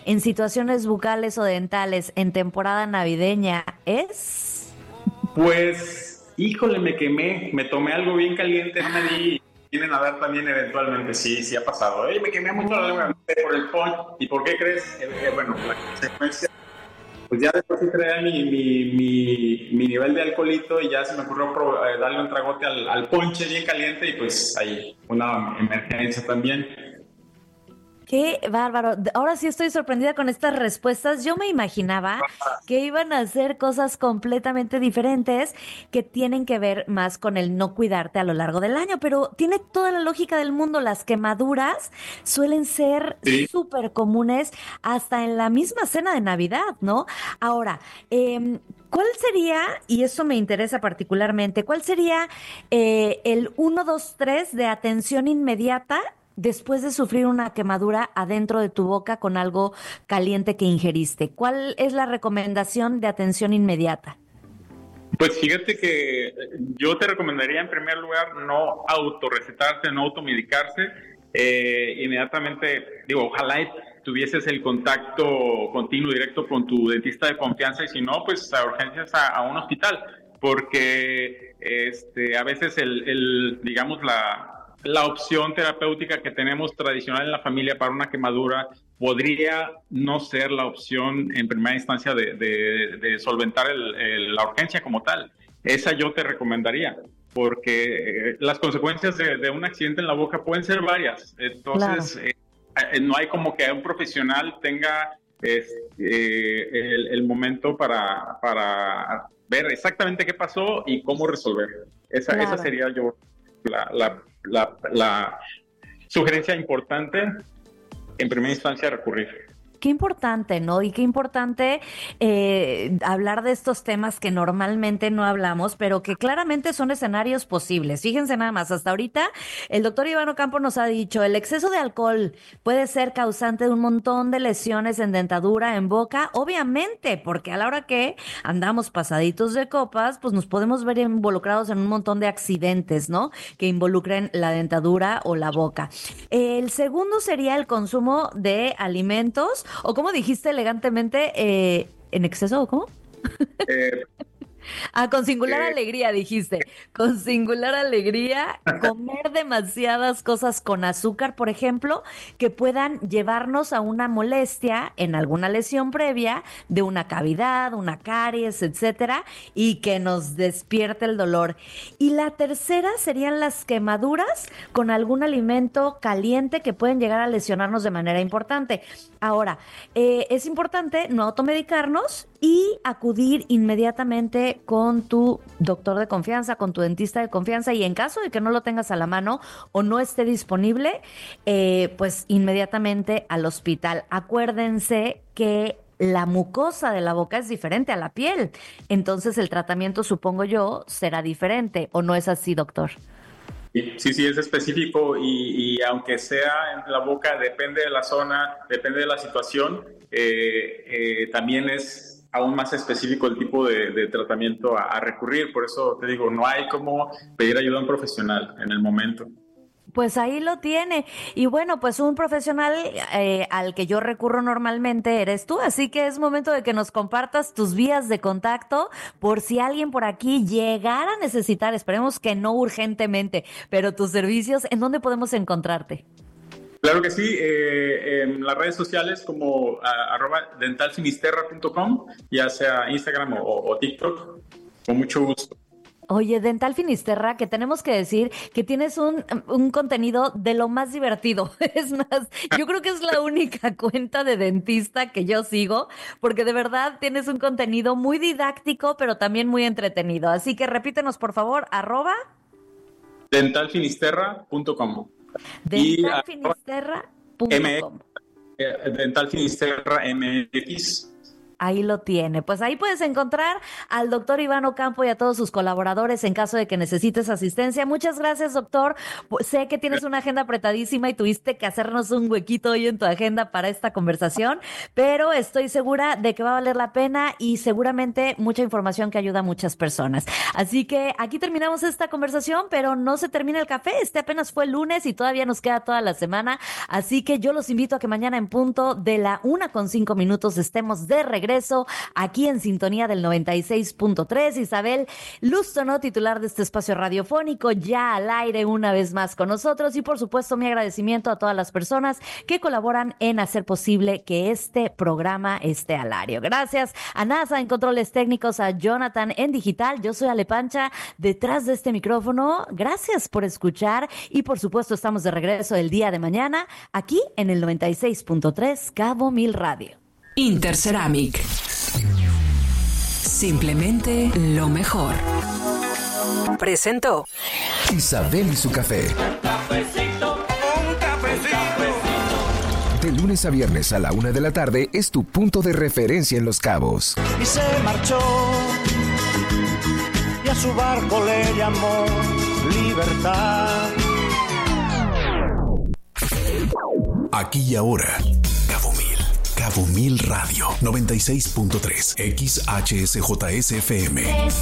en situaciones bucales o dentales en temporada navideña es? Pues, híjole, me quemé, me tomé algo bien caliente, no me di. Vienen a dar también eventualmente, sí ha pasado. Me quemé mucho la lengua por el punch. ¿Y por qué crees? Bueno, la consecuencia, pues ya después sí traía mi nivel de alcoholito y ya se me ocurrió darle un tragote al ponche bien caliente y pues ahí una emergencia también. Qué bárbaro. Ahora sí estoy sorprendida con estas respuestas. Yo me imaginaba que iban a ser cosas completamente diferentes que tienen que ver más con el no cuidarte a lo largo del año, pero tiene toda la lógica del mundo. Las quemaduras suelen ser Sí. súper comunes hasta en la misma cena de Navidad, ¿no? Ahora, ¿cuál sería, y eso me interesa particularmente, cuál sería el 1, 2, 3 de atención inmediata después de sufrir una quemadura adentro de tu boca con algo caliente que ingeriste? ¿Cuál es la recomendación de atención inmediata? Pues fíjate que yo te recomendaría en primer lugar no autorrecetarte, no automedicarse. Inmediatamente, digo, ojalá y tuvieses el contacto continuo, directo con tu dentista de confianza y si no, pues a urgencias a un hospital, porque a veces digamos, la opción terapéutica que tenemos tradicional en la familia para una quemadura podría no ser la opción en primera instancia de solventar la urgencia como tal. Esa yo te recomendaría, porque las consecuencias de un accidente en la boca pueden ser varias. Claro. Entonces, no hay como que un profesional tenga el momento para ver exactamente qué pasó y cómo resolver. Esa Claro. sería yo la sugerencia importante en primera instancia recurrir. Qué importante, ¿no? Y qué importante hablar de estos temas que normalmente no hablamos, pero que claramente son escenarios posibles. Fíjense nada más, hasta ahorita el doctor Iván Ocampo nos ha dicho, el exceso de alcohol puede ser causante de un montón de lesiones en dentadura, en boca, obviamente, porque a la hora que andamos pasaditos de copas, pues nos podemos ver involucrados en un montón de accidentes, ¿no? Que involucren la dentadura o la boca. El segundo sería el consumo de alimentos o como dijiste elegantemente, en exceso o cómo? Eh, Ah, con singular eh, alegría, dijiste. Con singular alegría, comer demasiadas cosas con azúcar, por ejemplo, que puedan llevarnos a una molestia en alguna lesión previa de una cavidad, una caries, etcétera, y que nos despierte el dolor. Y la tercera serían las quemaduras con algún alimento caliente que pueden llegar a lesionarnos de manera importante. Ahora, es importante no automedicarnos y acudir inmediatamente con tu doctor de confianza, con tu dentista de confianza y en caso de que no lo tengas a la mano o no esté disponible, pues inmediatamente al hospital. Acuérdense que la mucosa de la boca es diferente a la piel, entonces el tratamiento, supongo yo, será diferente, ¿o no es así, doctor? sí, es específico y aunque sea en la boca, depende de la zona, depende de la situación, también es aún más específico el tipo de tratamiento a recurrir. Por eso te digo, no hay como pedir ayuda a un profesional en el momento. Pues ahí lo tiene. Y bueno, pues un profesional al que yo recurro normalmente eres tú, así que es momento de que nos compartas tus vías de contacto por si alguien por aquí llegara a necesitar, esperemos que no urgentemente, pero tus servicios, ¿en dónde podemos encontrarte? Claro que sí, en las redes sociales como @dentalfinisterra.com, ya sea Instagram o TikTok, con mucho gusto. Oye, Dental Finisterra, que tenemos que decir que tienes un contenido de lo más divertido. Es más, yo creo que es la única cuenta de dentista que yo sigo, porque de verdad tienes un contenido muy didáctico, pero también muy entretenido. Así que repítenos, por favor, Dentalfinisterra.com y @dentalfinisterra.com. Dental Finisterra MX. Ahí lo tiene. Pues ahí puedes encontrar al doctor Iván Ocampo y a todos sus colaboradores en caso de que necesites asistencia. Muchas gracias, doctor. Sé que tienes una agenda apretadísima y tuviste que hacernos un huequito hoy en tu agenda para esta conversación, pero estoy segura de que va a valer la pena y seguramente mucha información que ayuda a muchas personas. Así que aquí terminamos esta conversación, pero no se termina el café. Este apenas fue el lunes y todavía nos queda toda la semana. Así que yo los invito a que mañana en punto de la 1:05 estemos de regreso aquí en sintonía del 96.3. Isabel Lustono, titular de este espacio radiofónico, ya al aire una vez más con nosotros, y por supuesto mi agradecimiento a todas las personas que colaboran en hacer posible que este programa esté al aire. Gracias a NASA en controles técnicos, a Jonathan en digital. Yo soy Ale Pancha, detrás de este micrófono. Gracias por escuchar y por supuesto estamos de regreso el día de mañana aquí en el 96.3 Cabo Mil Radio. Interceramic. Simplemente lo mejor. Presentó Isabel y su café. Un cafecito. De lunes a viernes a la 1 de la tarde es tu punto de referencia en Los Cabos. Y se marchó. Y a su barco le llamó Libertad. Aquí y ahora. Cabo Mil Radio 96.3 XHSJSFM.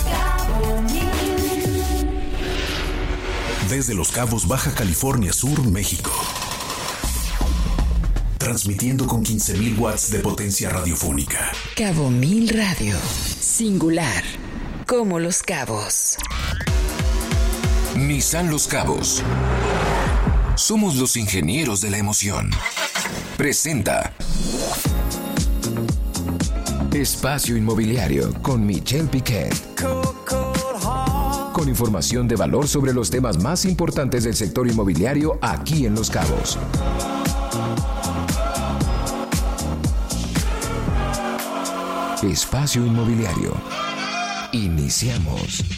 Desde Los Cabos, Baja California Sur, México. Transmitiendo con 15,000 watts de potencia radiofónica. Cabo Mil Radio. Singular. Como Los Cabos. Nissan Los Cabos. Somos los ingenieros de la emoción. Presenta Espacio Inmobiliario con Michelle Piquet. Con información de valor sobre los temas más importantes del sector inmobiliario aquí en Los Cabos. Espacio Inmobiliario. Iniciamos.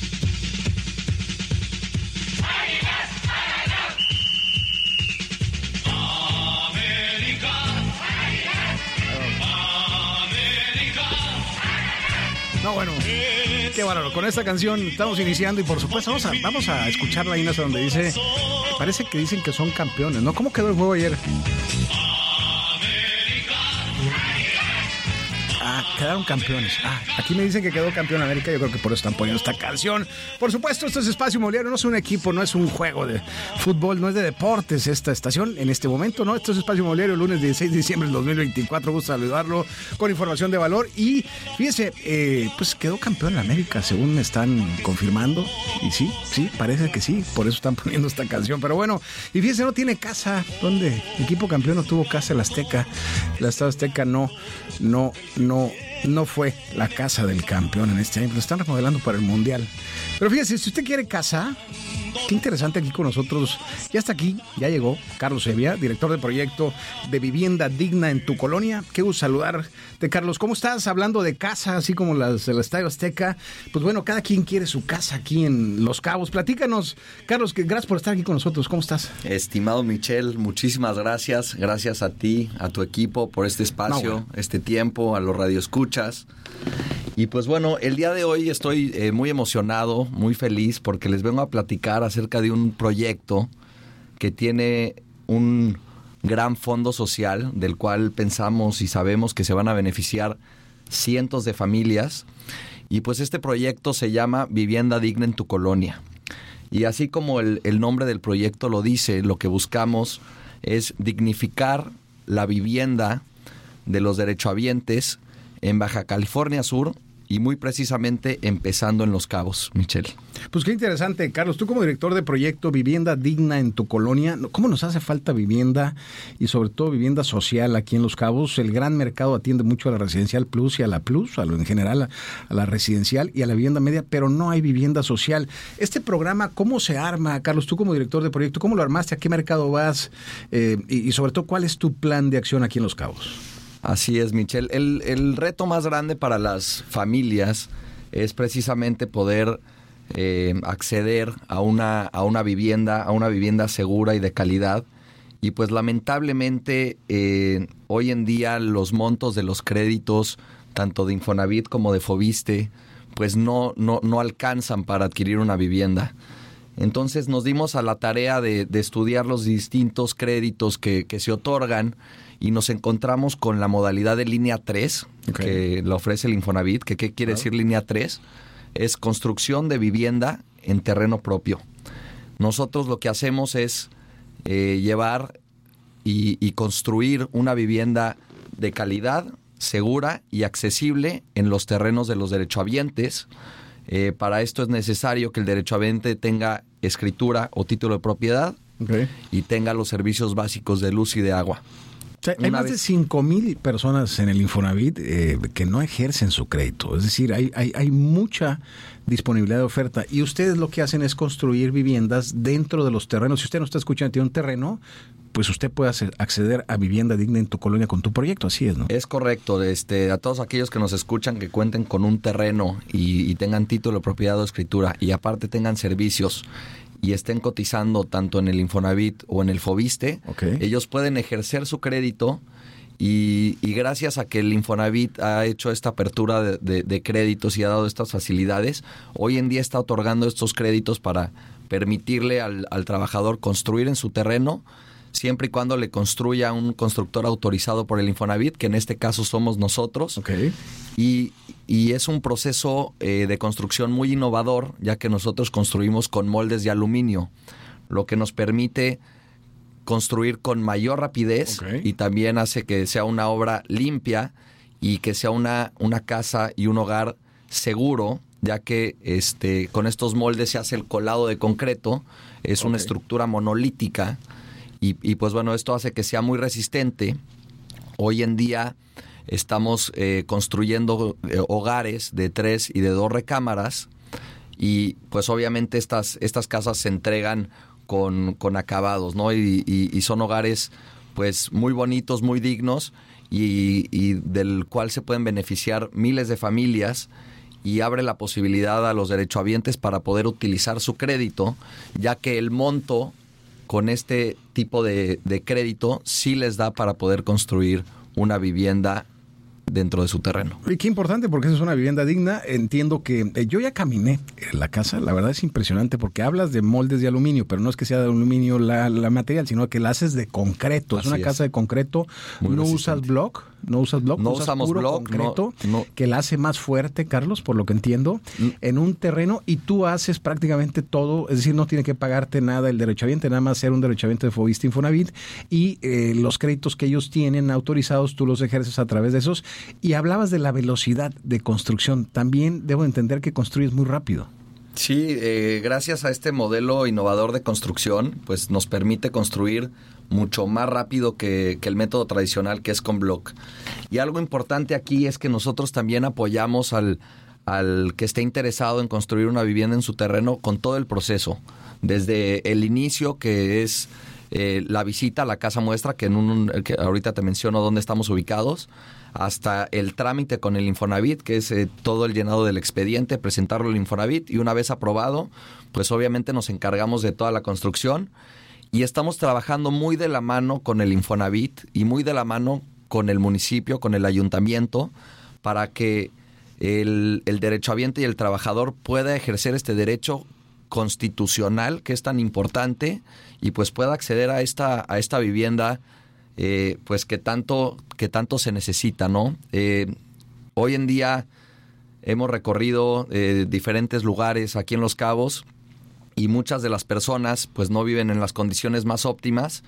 No, bueno, qué bárbaro. Con esta canción estamos iniciando y por supuesto vamos a escucharla ahí donde dice, parece que dicen que son campeones, ¿no? ¿Cómo quedó el juego ayer? Quedaron campeones. Aquí me dicen que quedó campeón América. Yo creo que por eso están poniendo esta canción. Por supuesto, esto es Espacio Inmobiliario. No es un equipo, no es un juego de fútbol, no es de deportes esta estación en este momento, ¿no? Esto es Espacio Inmobiliario, lunes 16 de diciembre del 2024. Gusto saludarlo con información de valor. Y fíjese, pues quedó campeón en América, según me están confirmando. Y sí, parece que sí. Por eso están poniendo esta canción. Pero bueno, y fíjese, no tiene casa. ¿Dónde? El equipo campeón no tuvo casa, el Azteca. El Estado Azteca no fue la casa del campeón en este año. Lo están remodelando para el Mundial. Pero fíjese, si usted quiere casa, qué interesante aquí con nosotros. Ya está aquí, ya llegó Carlos Evia, director de proyecto de Vivienda Digna en tu Colonia. Qué gusto saludarte, Carlos. ¿Cómo estás? Hablando de casa, así como las del Estadio Azteca. Pues bueno, cada quien quiere su casa aquí en Los Cabos. Platícanos, Carlos, que gracias por estar aquí con nosotros. ¿Cómo estás? Estimado Michelle, muchísimas gracias. Gracias a ti, a tu equipo por este espacio, este tiempo, a los radioescuchas. Y pues bueno, el día de hoy estoy muy emocionado, muy feliz, porque les vengo a platicar acerca de un proyecto que tiene un gran fondo social, del cual pensamos y sabemos que se van a beneficiar cientos de familias. Y pues este proyecto se llama Vivienda Digna en tu Colonia. Y así como el nombre del proyecto lo dice, lo que buscamos es dignificar la vivienda de los derechohabientes en Baja California Sur y muy precisamente empezando en Los Cabos, Michelle. Pues qué interesante, Carlos. Tú como director de proyecto Vivienda Digna en tu Colonia, ¿cómo nos hace falta vivienda y sobre todo vivienda social aquí en Los Cabos? El gran mercado atiende mucho a la residencial plus y a la plus, a lo en general, a la residencial y a la vivienda media, pero no hay vivienda social. Este programa, ¿cómo se arma, Carlos? Tú como director de proyecto, ¿cómo lo armaste? ¿A qué mercado vas? Y sobre todo, ¿cuál es tu plan de acción aquí en Los Cabos? Así es, Michelle. El reto más grande para las familias es precisamente poder acceder a una vivienda segura y de calidad. Y pues lamentablemente hoy en día los montos de los créditos tanto de Infonavit como de Foviste, pues no alcanzan para adquirir una vivienda. Entonces nos dimos a la tarea de estudiar los distintos créditos que se otorgan y nos encontramos con la modalidad de línea 3, que la ofrece el Infonavit. ¿Qué quiere decir línea 3? Es construcción de vivienda en terreno propio. Nosotros lo que hacemos es llevar y construir una vivienda de calidad, segura y accesible en los terrenos de los derechohabientes. Para esto es necesario que el derechohabiente tenga escritura o título de propiedad y tenga los servicios básicos de luz y de agua. O sea, hay más de 5,000 personas en el Infonavit que no ejercen su crédito. Es decir, hay mucha disponibilidad de oferta. Y ustedes lo que hacen es construir viviendas dentro de los terrenos. Si usted no está escuchando, tiene un terreno, pues usted puede acceder a vivienda digna en tu colonia con tu proyecto. Así es, ¿no? Es correcto. A todos aquellos que nos escuchan que cuenten con un terreno y tengan título de propiedad o escritura y aparte tengan servicios y estén cotizando tanto en el Infonavit o en el Foviste, ellos pueden ejercer su crédito y gracias a que el Infonavit ha hecho esta apertura de créditos y ha dado estas facilidades, hoy en día está otorgando estos créditos para permitirle al trabajador construir en su terreno, siempre y cuando le construya un constructor autorizado por el Infonavit, que en este caso somos nosotros. Y es un proceso de construcción muy innovador, ya que nosotros construimos con moldes de aluminio, lo que nos permite construir con mayor rapidez y también hace que sea una obra limpia y que sea una casa y un hogar seguro, ya que con estos moldes se hace el colado de concreto, es una estructura monolítica y pues bueno, esto hace que sea muy resistente. Hoy en día estamos construyendo hogares de 3 y de 2 recámaras y pues obviamente estas casas se entregan con acabados, ¿no? Y son hogares pues muy bonitos, muy dignos y del cual se pueden beneficiar miles de familias y abre la posibilidad a los derechohabientes para poder utilizar su crédito, ya que el monto con este tipo de crédito sí les da para poder construir una vivienda dentro de su terreno. Y qué importante, porque esa es una vivienda digna. Entiendo que yo ya caminé en la casa, la verdad es impresionante porque hablas de moldes de aluminio, pero no es que sea de aluminio la material, sino que la haces de concreto. Es una casa de concreto. No usas block, no usamos puro block, concreto, que la hace más fuerte, Carlos, por lo que entiendo, en un terreno, y tú haces prácticamente todo, es decir, no tiene que pagarte nada el derechohabiente, nada más ser un derechohabiente de Foviste Infonavit, y los créditos que ellos tienen autorizados, tú los ejerces a través de esos. Y hablabas de la velocidad de construcción. También debo entender que construyes muy rápido. Sí, gracias a este modelo innovador de construcción, pues nos permite construir mucho más rápido que el método tradicional, que es con block. Y algo importante aquí es que nosotros también apoyamos al que esté interesado en construir una vivienda en su terreno con todo el proceso. Desde el inicio, que es la visita a la casa muestra, que ahorita te menciono dónde estamos ubicados, hasta el trámite con el Infonavit, que es todo el llenado del expediente, presentarlo al Infonavit y una vez aprobado, pues obviamente nos encargamos de toda la construcción y estamos trabajando muy de la mano con el Infonavit y muy de la mano con el municipio, con el ayuntamiento, para que el derechohabiente y el trabajador pueda ejercer este derecho constitucional que es tan importante y pues pueda acceder a esta vivienda pues que tanto se necesita, ¿no? Hoy en día hemos recorrido diferentes lugares aquí en Los Cabos y muchas de las personas pues no viven en las condiciones más óptimas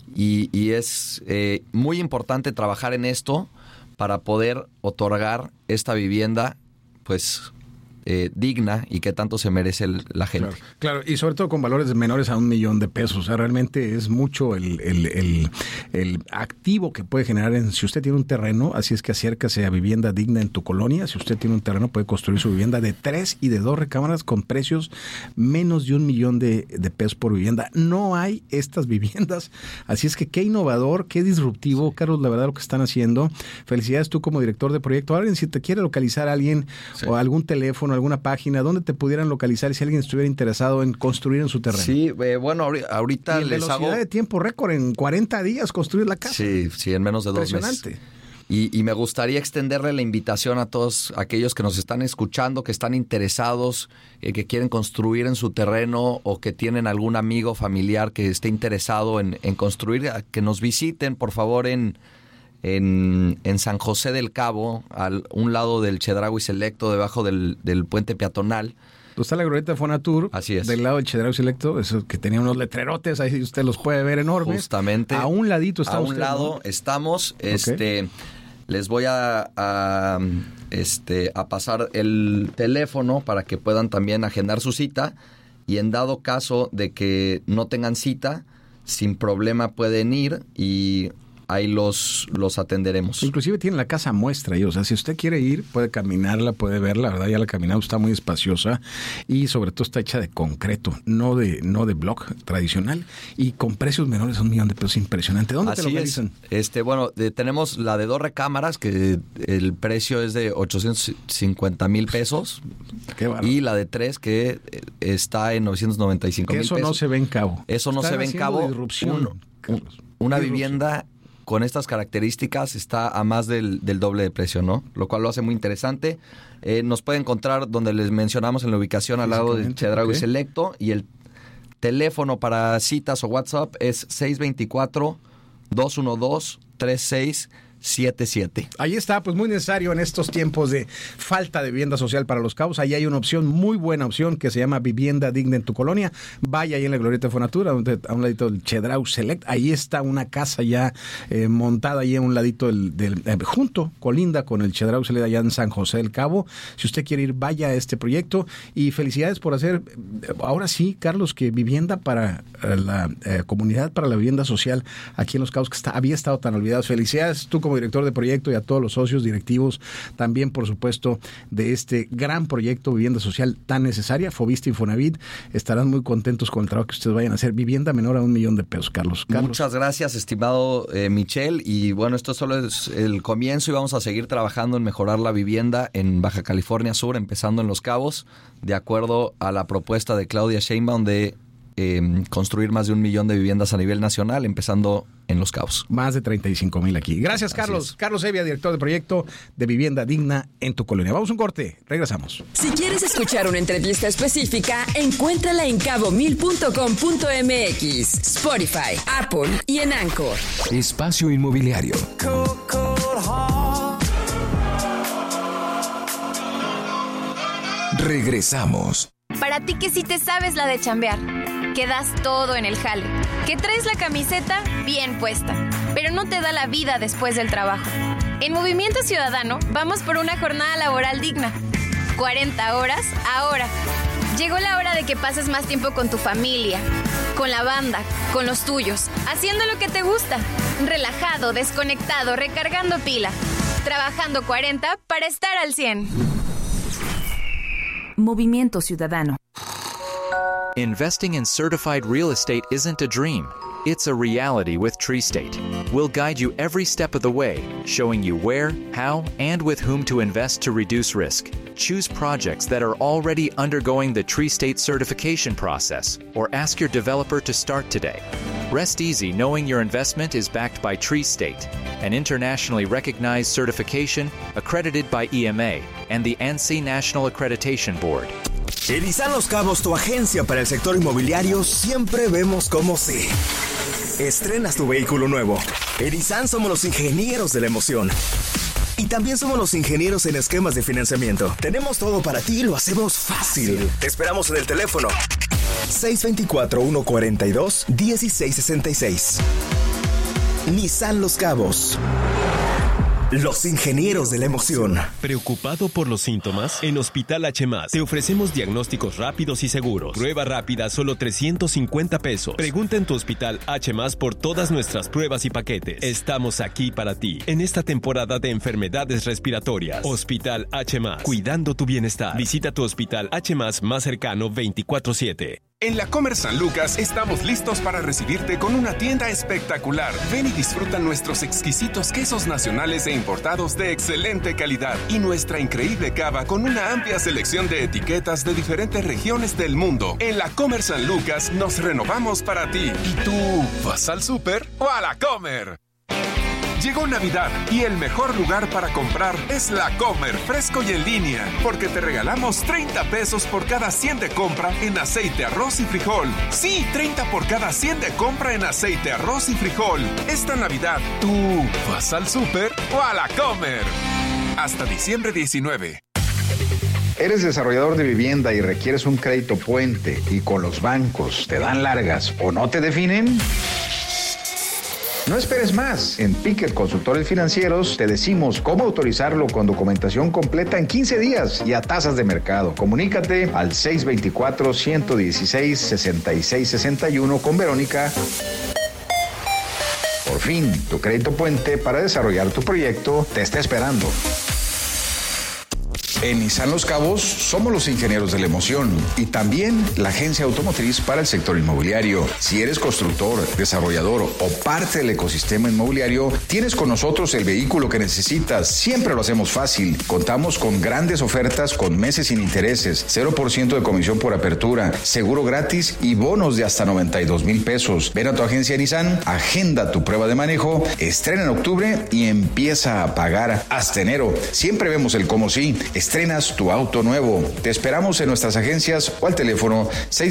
y es muy importante trabajar en esto para poder otorgar esta vivienda pues digna y que tanto se merece la gente. Claro, y sobre todo con valores menores a $1,000,000. O sea, realmente es mucho el activo que puede generar si usted tiene un terreno, así es que acércase a vivienda digna en tu colonia. Si usted tiene un terreno, puede construir su vivienda de 3 y de 2 recámaras con precios menos de $1,000,000 por vivienda. No hay estas viviendas, así es que qué innovador, qué disruptivo, Carlos, la verdad lo que están haciendo. Felicidades tú como director de proyecto. Alguien, si te quiere localizar a alguien o algún teléfono, alguna página, ¿dónde te pudieran localizar si alguien estuviera interesado en construir en su terreno? Sí, bueno, ahorita y les hago... velocidad de tiempo récord, en 40 días construir la casa. Sí, en menos de 2 meses. Impresionante. Y me gustaría extenderle la invitación a todos aquellos que nos están escuchando, que están interesados, que quieren construir en su terreno o que tienen algún amigo familiar que esté interesado en construir, que nos visiten, por favor, en San José del Cabo, a un lado del Chedraui Selecto, debajo del puente peatonal. Está la glorieta de Fonatur. Así es. Del lado del Chedraui Selecto, eso que tenía unos letrerotes, ahí usted los puede ver enormes. Justamente. A un ladito está usted. A un lado, ¿no? Estamos. Okay. Les voy a pasar el teléfono para que puedan también agendar su cita, y en dado caso de que no tengan cita, sin problema pueden ir y ahí los atenderemos. Inclusive tienen la casa muestra ahí, o sea, si usted quiere ir, puede caminarla, puede verla, la verdad ya la caminada está muy espaciosa y sobre todo está hecha de concreto, no de block tradicional, y con precios menores a $1 millón de pesos, impresionante. ¿Dónde te localizan? Tenemos la de 2 recámaras, que el precio es de 850,000 pesos. Qué bárbaro. Y la de 3, que está en 995,000 pesos. Eso no se ve en Cabo. Eso no se ve en Cabo. Una vivienda con estas características está a más del doble de precio, ¿no? Lo cual lo hace muy interesante. Nos puede encontrar donde les mencionamos, en la ubicación al lado del Chedraui Selecto, y el teléfono para citas o WhatsApp es 624-212-3677. Ahí está, pues muy necesario en estos tiempos de falta de vivienda social para Los Cabos. Ahí hay una opción, muy buena opción, que se llama Vivienda Digna en tu Colonia. Vaya ahí en la glorieta de Fonatura, a un ladito del Chedraui Select. Ahí está una casa ya montada ahí a un ladito junto, colinda con el Chedraui Select, allá en San José del Cabo. Si usted quiere ir, vaya a este proyecto, y felicidades por hacer, ahora sí, Carlos, que vivienda para la comunidad, para la vivienda social aquí en Los Cabos, que había estado tan olvidado. Felicidades tú como director de proyecto, y a todos los socios directivos también, por supuesto, de este gran proyecto Vivienda Social tan necesaria. Fobiste Infonavit estarán muy contentos con el trabajo que ustedes vayan a hacer. Vivienda menor a $1 millón de pesos, Carlos. Muchas gracias, estimado Michel, y bueno, esto solo es el comienzo, y vamos a seguir trabajando en mejorar la vivienda en Baja California Sur, empezando en Los Cabos, de acuerdo a la propuesta de Claudia Sheinbaum de construir más de 1 millón de viviendas a nivel nacional, empezando en Los Cabos. Más de 35,000 aquí. Gracias, Carlos. Carlos Evia, director de proyecto de Vivienda Digna en tu Colonia. Vamos a un corte, regresamos. Si quieres escuchar una entrevista específica, encuéntrala en cabo1000.com.mx, Spotify, Apple y en Anchor. Espacio Inmobiliario. Regresamos. Para ti que sí te sabes la de chambear, que das todo en el jale, que traes la camiseta bien puesta, pero no te da la vida después del trabajo. En Movimiento Ciudadano vamos por una jornada laboral digna. 40 horas ahora. Llegó la hora de que pases más tiempo con tu familia, con la banda, con los tuyos, haciendo lo que te gusta, relajado, desconectado, recargando pila, trabajando 40 para estar al 100. Movimiento Ciudadano. Investing in certified real estate isn't a dream. It's a reality with TreeState. We'll guide you every step of the way, showing you where, how, and with whom to invest to reduce risk. Choose projects that are already undergoing the TreeState certification process, or ask your developer to start today. Rest easy knowing your investment is backed by TreeState, an internationally recognized certification accredited by EMA and the ANSI National Accreditation Board. Erizan Los Cabos, tu agencia para el sector inmobiliario, siempre vemos cómo sí. Estrenas tu vehículo nuevo. Erizan somos los ingenieros de la emoción. Y también somos los ingenieros en esquemas de financiamiento. Tenemos todo para ti y lo hacemos fácil. Te esperamos en el teléfono 624-142-1666. Nissan Los Cabos. Los ingenieros de la emoción. ¿Preocupado por los síntomas? En Hospital H+, te ofrecemos diagnósticos rápidos y seguros. Prueba rápida, solo 350 pesos. Pregunta en tu Hospital H+, por todas nuestras pruebas y paquetes. Estamos aquí para ti, en esta temporada de enfermedades respiratorias. Hospital H+, cuidando tu bienestar. Visita tu Hospital H+, más cercano 24/7. En la Comer San Lucas estamos listos para recibirte con una tienda espectacular. Ven y disfruta nuestros exquisitos quesos nacionales e importados de excelente calidad y nuestra increíble cava con una amplia selección de etiquetas de diferentes regiones del mundo. En la Comer San Lucas nos renovamos para ti. ¿Y tú vas al súper o a la Comer? Llegó Navidad y el mejor lugar para comprar es La Comer, fresco y en línea, porque te regalamos 30 pesos por cada 100 de compra en aceite, arroz y frijol. Sí, 30 por cada 100 de compra en aceite, arroz y frijol. Esta Navidad, ¿tú vas al súper o a La Comer? Hasta diciembre 19. ¿Eres desarrollador de vivienda y requieres un crédito puente y con los bancos te dan largas o no te definen? No esperes más. En Piquet Consultores Financieros te decimos cómo autorizarlo con documentación completa en 15 días y a tasas de mercado. Comunícate al 624-116-6661 con Verónica. Por fin, tu crédito puente para desarrollar tu proyecto te está esperando. En Nissan Los Cabos somos los ingenieros de la emoción y también la agencia automotriz para el sector inmobiliario. Si eres constructor, desarrollador o parte del ecosistema inmobiliario, tienes con nosotros el vehículo que necesitas. Siempre lo hacemos fácil. Contamos con grandes ofertas con meses sin intereses, 0% de comisión por apertura, seguro gratis y bonos de hasta 92,000 pesos. Ven a tu agencia Nissan, agenda tu prueba de manejo, estrena en octubre y empieza a pagar hasta enero. Siempre vemos el cómo sí. Estrenas tu auto nuevo. Te esperamos en nuestras agencias o al teléfono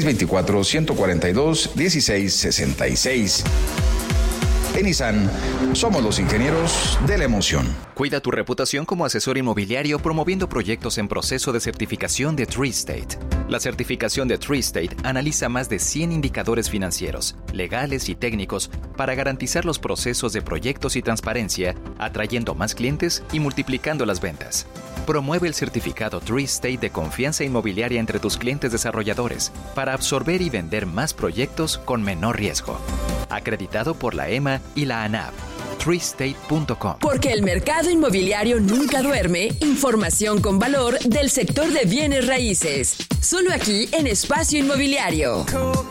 624-142-1666. En Nissan, somos los ingenieros de la emoción. Cuida tu reputación como asesor inmobiliario promoviendo proyectos en proceso de certificación de TreeState. La certificación de TreeState analiza más de 100 indicadores financieros, legales y técnicos para garantizar los procesos de proyectos y transparencia, atrayendo más clientes y multiplicando las ventas. Promueve el certificado TreeState de confianza inmobiliaria entre tus clientes desarrolladores para absorber y vender más proyectos con menor riesgo. Acreditado por la EMA y la ANAP. TreeState.com. Porque el mercado inmobiliario nunca duerme, información con valor del sector de bienes raíces. Solo aquí en Espacio Inmobiliario.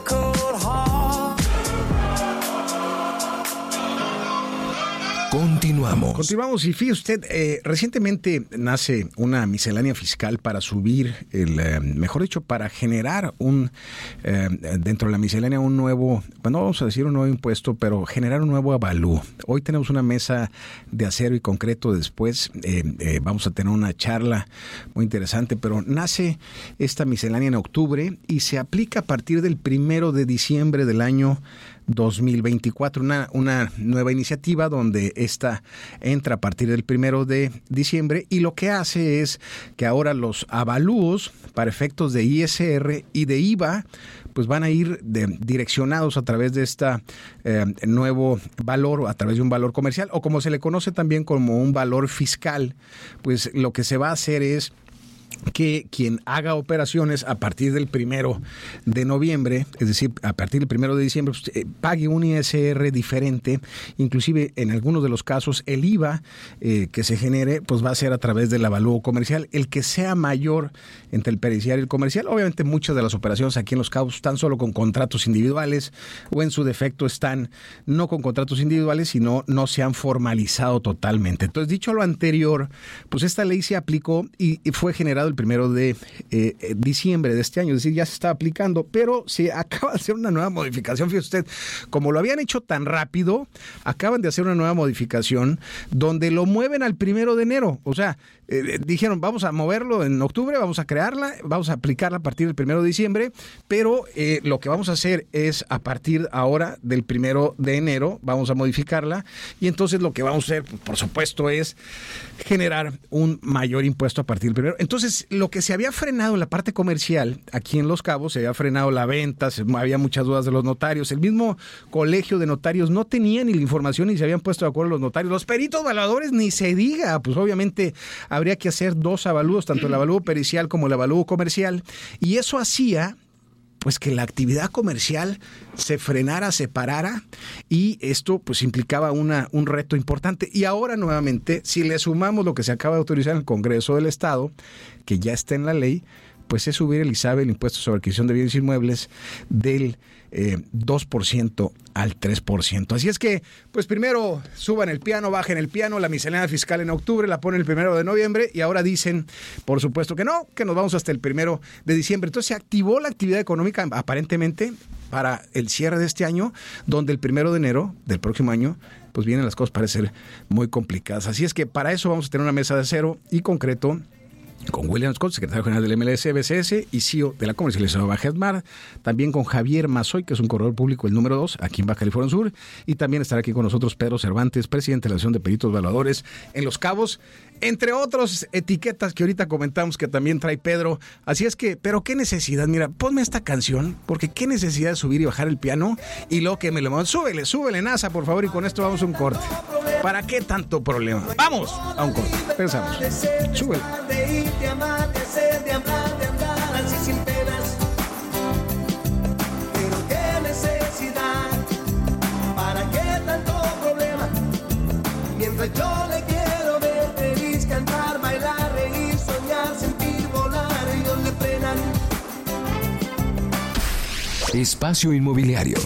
Continuamos y fíjese usted, recientemente nace una miscelánea fiscal para subir, mejor dicho, para generar dentro de la miscelánea un nuevo, no vamos a decir un nuevo impuesto, pero generar un nuevo avalúo. Hoy tenemos una mesa de acero y concreto, después vamos a tener una charla muy interesante, pero nace esta miscelánea en octubre y se aplica a partir del 1 de diciembre del año 2024, una nueva iniciativa donde esta entra a partir del 1 de diciembre y lo que hace es que ahora los avalúos para efectos de ISR y de IVA pues van a ir direccionados a través de esta nuevo valor, a través de un valor comercial o como se le conoce también como un valor fiscal. Pues lo que se va a hacer es que quien haga operaciones a partir del 1 de noviembre, es decir, a partir del 1 de diciembre, pague un ISR diferente, inclusive en algunos de los casos el IVA que se genere, pues va a ser a través del avalúo comercial, el que sea mayor entre el pericial y el comercial. Obviamente muchas de las operaciones aquí en Los Cabos están solo con contratos individuales o en su defecto están no con contratos individuales, sino no se han formalizado totalmente. Entonces, dicho lo anterior, pues esta ley se aplicó y fue generado el 1 de diciembre de este año, es decir, ya se está aplicando, pero se acaba de hacer una nueva modificación. Fíjese usted, como lo habían hecho tan rápido, acaban de hacer una nueva modificación donde lo mueven al 1 de enero. O sea, dijeron, vamos a moverlo en octubre, vamos a crearla, vamos a aplicarla a partir del 1 de diciembre, pero lo que vamos a hacer es a partir ahora del 1 de enero, vamos a modificarla y entonces lo que vamos a hacer, por supuesto, es generar un mayor impuesto a partir del 1. Entonces, lo que se había frenado en la parte comercial, aquí en Los Cabos, se había frenado la venta, había muchas dudas de los notarios, el mismo colegio de notarios no tenía ni la información ni se habían puesto de acuerdo los notarios, los peritos evaluadores ni se diga, pues obviamente habría que hacer dos avalúos, tanto el avalúo pericial como el avalúo comercial, y eso hacía pues que la actividad comercial se frenara, se parara, y esto pues implicaba un reto importante. Y ahora nuevamente, si le sumamos lo que se acaba de autorizar en el Congreso del Estado, que ya está en la ley, pues es subir el ISABE, el impuesto sobre adquisición de bienes inmuebles, del 2% al 3%. Así es que, pues primero suban el piano, bajen el piano, la miscelánea fiscal en octubre, la ponen el 1 de noviembre y ahora dicen, por supuesto que no, que nos vamos hasta el 1 de diciembre. Entonces se activó la actividad económica aparentemente para el cierre de este año, donde el 1 de enero del próximo año pues vienen las cosas para ser muy complicadas. Así es que para eso vamos a tener una mesa de acero y concreto con William Scott, secretario general del MLS-BCS y CEO de la comercializadora Hedmar, también con Javier Mazoy, que es un corredor público, el número 2, aquí en Baja California Sur, y también estará aquí con nosotros Pedro Cervantes, presidente de la Asociación de Peritos Evaluadores en Los Cabos, entre otras etiquetas que ahorita comentamos que también trae Pedro. Así es que, pero qué necesidad, mira, ponme esta canción, porque qué necesidad de subir y bajar el piano, y luego que me lo... Súbele, NASA, por favor, y con esto vamos a un corte. ¿Para qué tanto problema? ¡Vamos! A un corte. Pensamos. Súbele. De amar, de hacer, de hablar, de andar así sin penas. Pero qué necesidad, para qué tanto problema. Mientras yo le quiero ver feliz, cantar, bailar, reír, soñar, sentir, volar, ellos le frenan. Espacio Inmobiliario.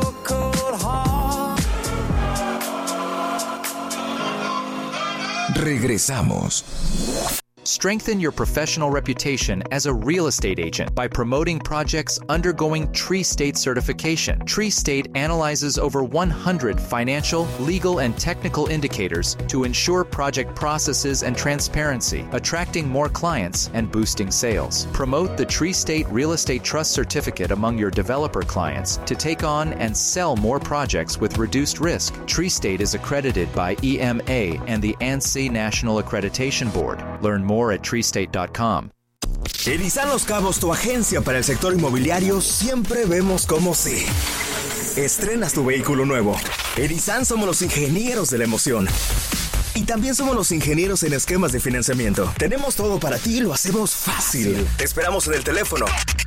Regresamos. Strengthen your professional reputation as a real estate agent by promoting projects undergoing Tree State certification. Tree State analyzes over 100 financial, legal, and technical indicators to ensure project processes and transparency, attracting more clients and boosting sales. Promote the Tree State Real Estate Trust Certificate among your developer clients to take on and sell more projects with reduced risk. Tree State is accredited by EMA and the ANSI National Accreditation Board. Learn more at treestate.com. En Nissan Los Cabos, tu agencia para el sector inmobiliario, siempre vemos cómo sí. Estrenas tu vehículo nuevo. En Nissan somos los ingenieros de la emoción. Y también somos los ingenieros en esquemas de financiamiento. Tenemos todo para ti y lo hacemos fácil. Te esperamos en el teléfono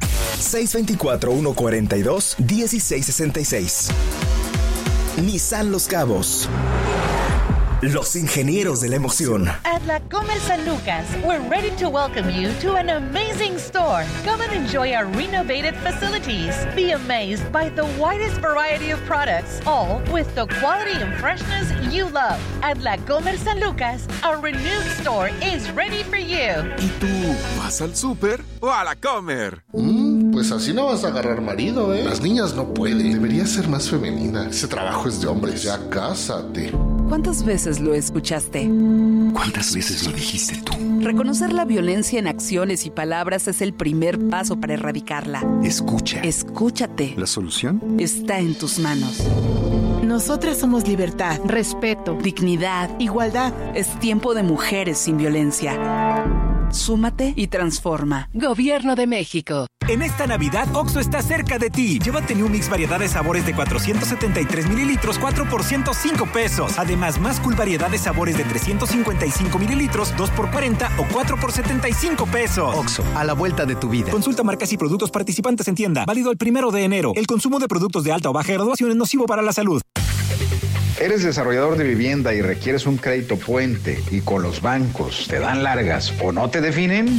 624-142-1666. Nissan Los Cabos. Los ingenieros de la emoción. At La Comer San Lucas, we're ready to welcome you to an amazing store. Come and enjoy our renovated facilities. Be amazed by the widest variety of products, all with the quality and freshness you love. At La Comer San Lucas, our renewed store is ready for you. ¿Y tú vas al súper o a La Comer? Pues así no vas a agarrar marido, ¿eh? Las niñas no pueden. Deberías ser más femenina. Ese trabajo es de hombres. Ya cásate. ¿Cuántas veces lo escuchaste? ¿Cuántas veces lo dijiste tú? Reconocer la violencia en acciones y palabras es el primer paso para erradicarla. Escucha. Escúchate. ¿La solución? Está en tus manos. Nosotras somos libertad, respeto, dignidad, igualdad. Es tiempo de mujeres sin violencia. Súmate y transforma. Gobierno de México. En esta Navidad, Oxxo está cerca de ti. Llévate New Mix variedad de sabores de 473 mililitros, 4 por 105 pesos. Además, más Cool variedad de sabores de 355 mililitros, 2 por 40 o 4 por 75 pesos. Oxxo, a la vuelta de tu vida. Consulta marcas y productos participantes en tienda. Válido el 1 de enero. El consumo de productos de alta o baja graduación es nocivo para la salud. ¿Eres desarrollador de vivienda y requieres un crédito puente y con los bancos te dan largas o no te definen?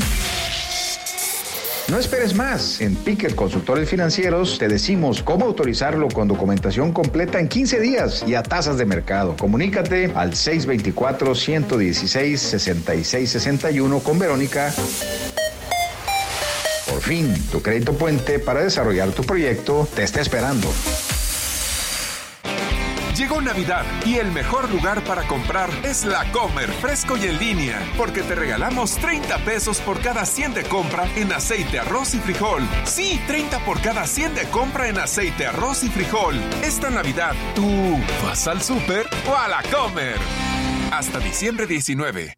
No esperes más. En Piquet Consultores Financieros te decimos cómo autorizarlo con documentación completa en 15 días y a tasas de mercado. Comunícate al 624-116-6661 con Verónica. Por fin, tu crédito puente para desarrollar tu proyecto te está esperando. Llegó Navidad y el mejor lugar para comprar es La Comer, fresco y en línea, porque te regalamos 30 pesos por cada 100 de compra en aceite, arroz y frijol. Sí, 30 por cada 100 de compra en aceite, arroz y frijol. Esta Navidad, ¿tú vas al súper o a La Comer? Hasta diciembre 19.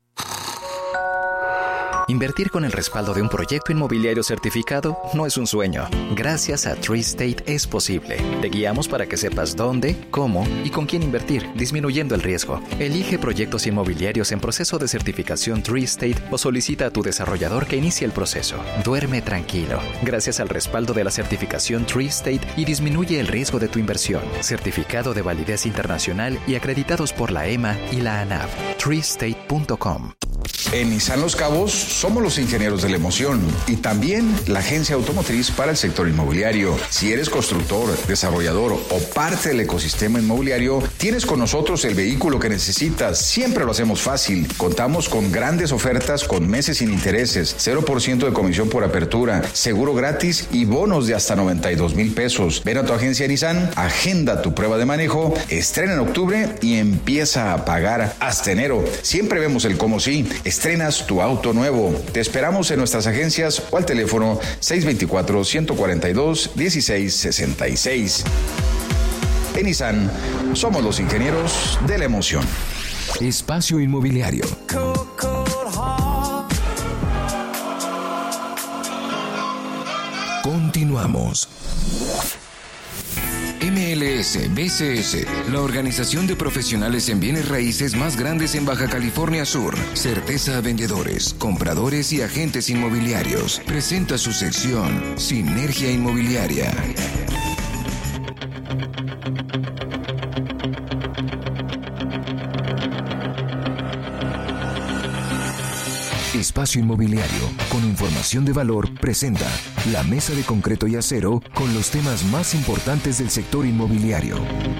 Invertir con el respaldo de un proyecto inmobiliario certificado no es un sueño. Gracias a Tree State es posible. Te guiamos para que sepas dónde, cómo y con quién invertir, disminuyendo el riesgo. Elige proyectos inmobiliarios en proceso de certificación Tree State o solicita a tu desarrollador que inicie el proceso. Duerme tranquilo, gracias al respaldo de la certificación Tree State y disminuye el riesgo de tu inversión. Certificado de validez internacional y acreditados por la EMA y la ANAV. treestate.com. En Nissan Los Cabos somos los ingenieros de la emoción y también la agencia automotriz para el sector inmobiliario. Si eres constructor, desarrollador o parte del ecosistema inmobiliario, tienes con nosotros el vehículo que necesitas. Siempre lo hacemos fácil. Contamos con grandes ofertas con meses sin intereses, 0% de comisión por apertura, seguro gratis y bonos de hasta 92,000 pesos. Ven a tu agencia Nissan, agenda tu prueba de manejo, estrena en octubre y empieza a pagar hasta enero. Siempre vemos el cómo sí. Estrenas tu auto nuevo. Te esperamos en nuestras agencias o al teléfono 624-142-1666. En Nissan, somos los ingenieros de la emoción. Espacio Inmobiliario. Continuamos. MLS BCS, la organización de profesionales en bienes raíces más grandes en Baja California Sur. Certeza a vendedores, compradores y agentes inmobiliarios. Presenta su sección Sinergia Inmobiliaria. Espacio Inmobiliario, con información de valor, presenta la mesa de concreto y acero con los temas más importantes del sector inmobiliario.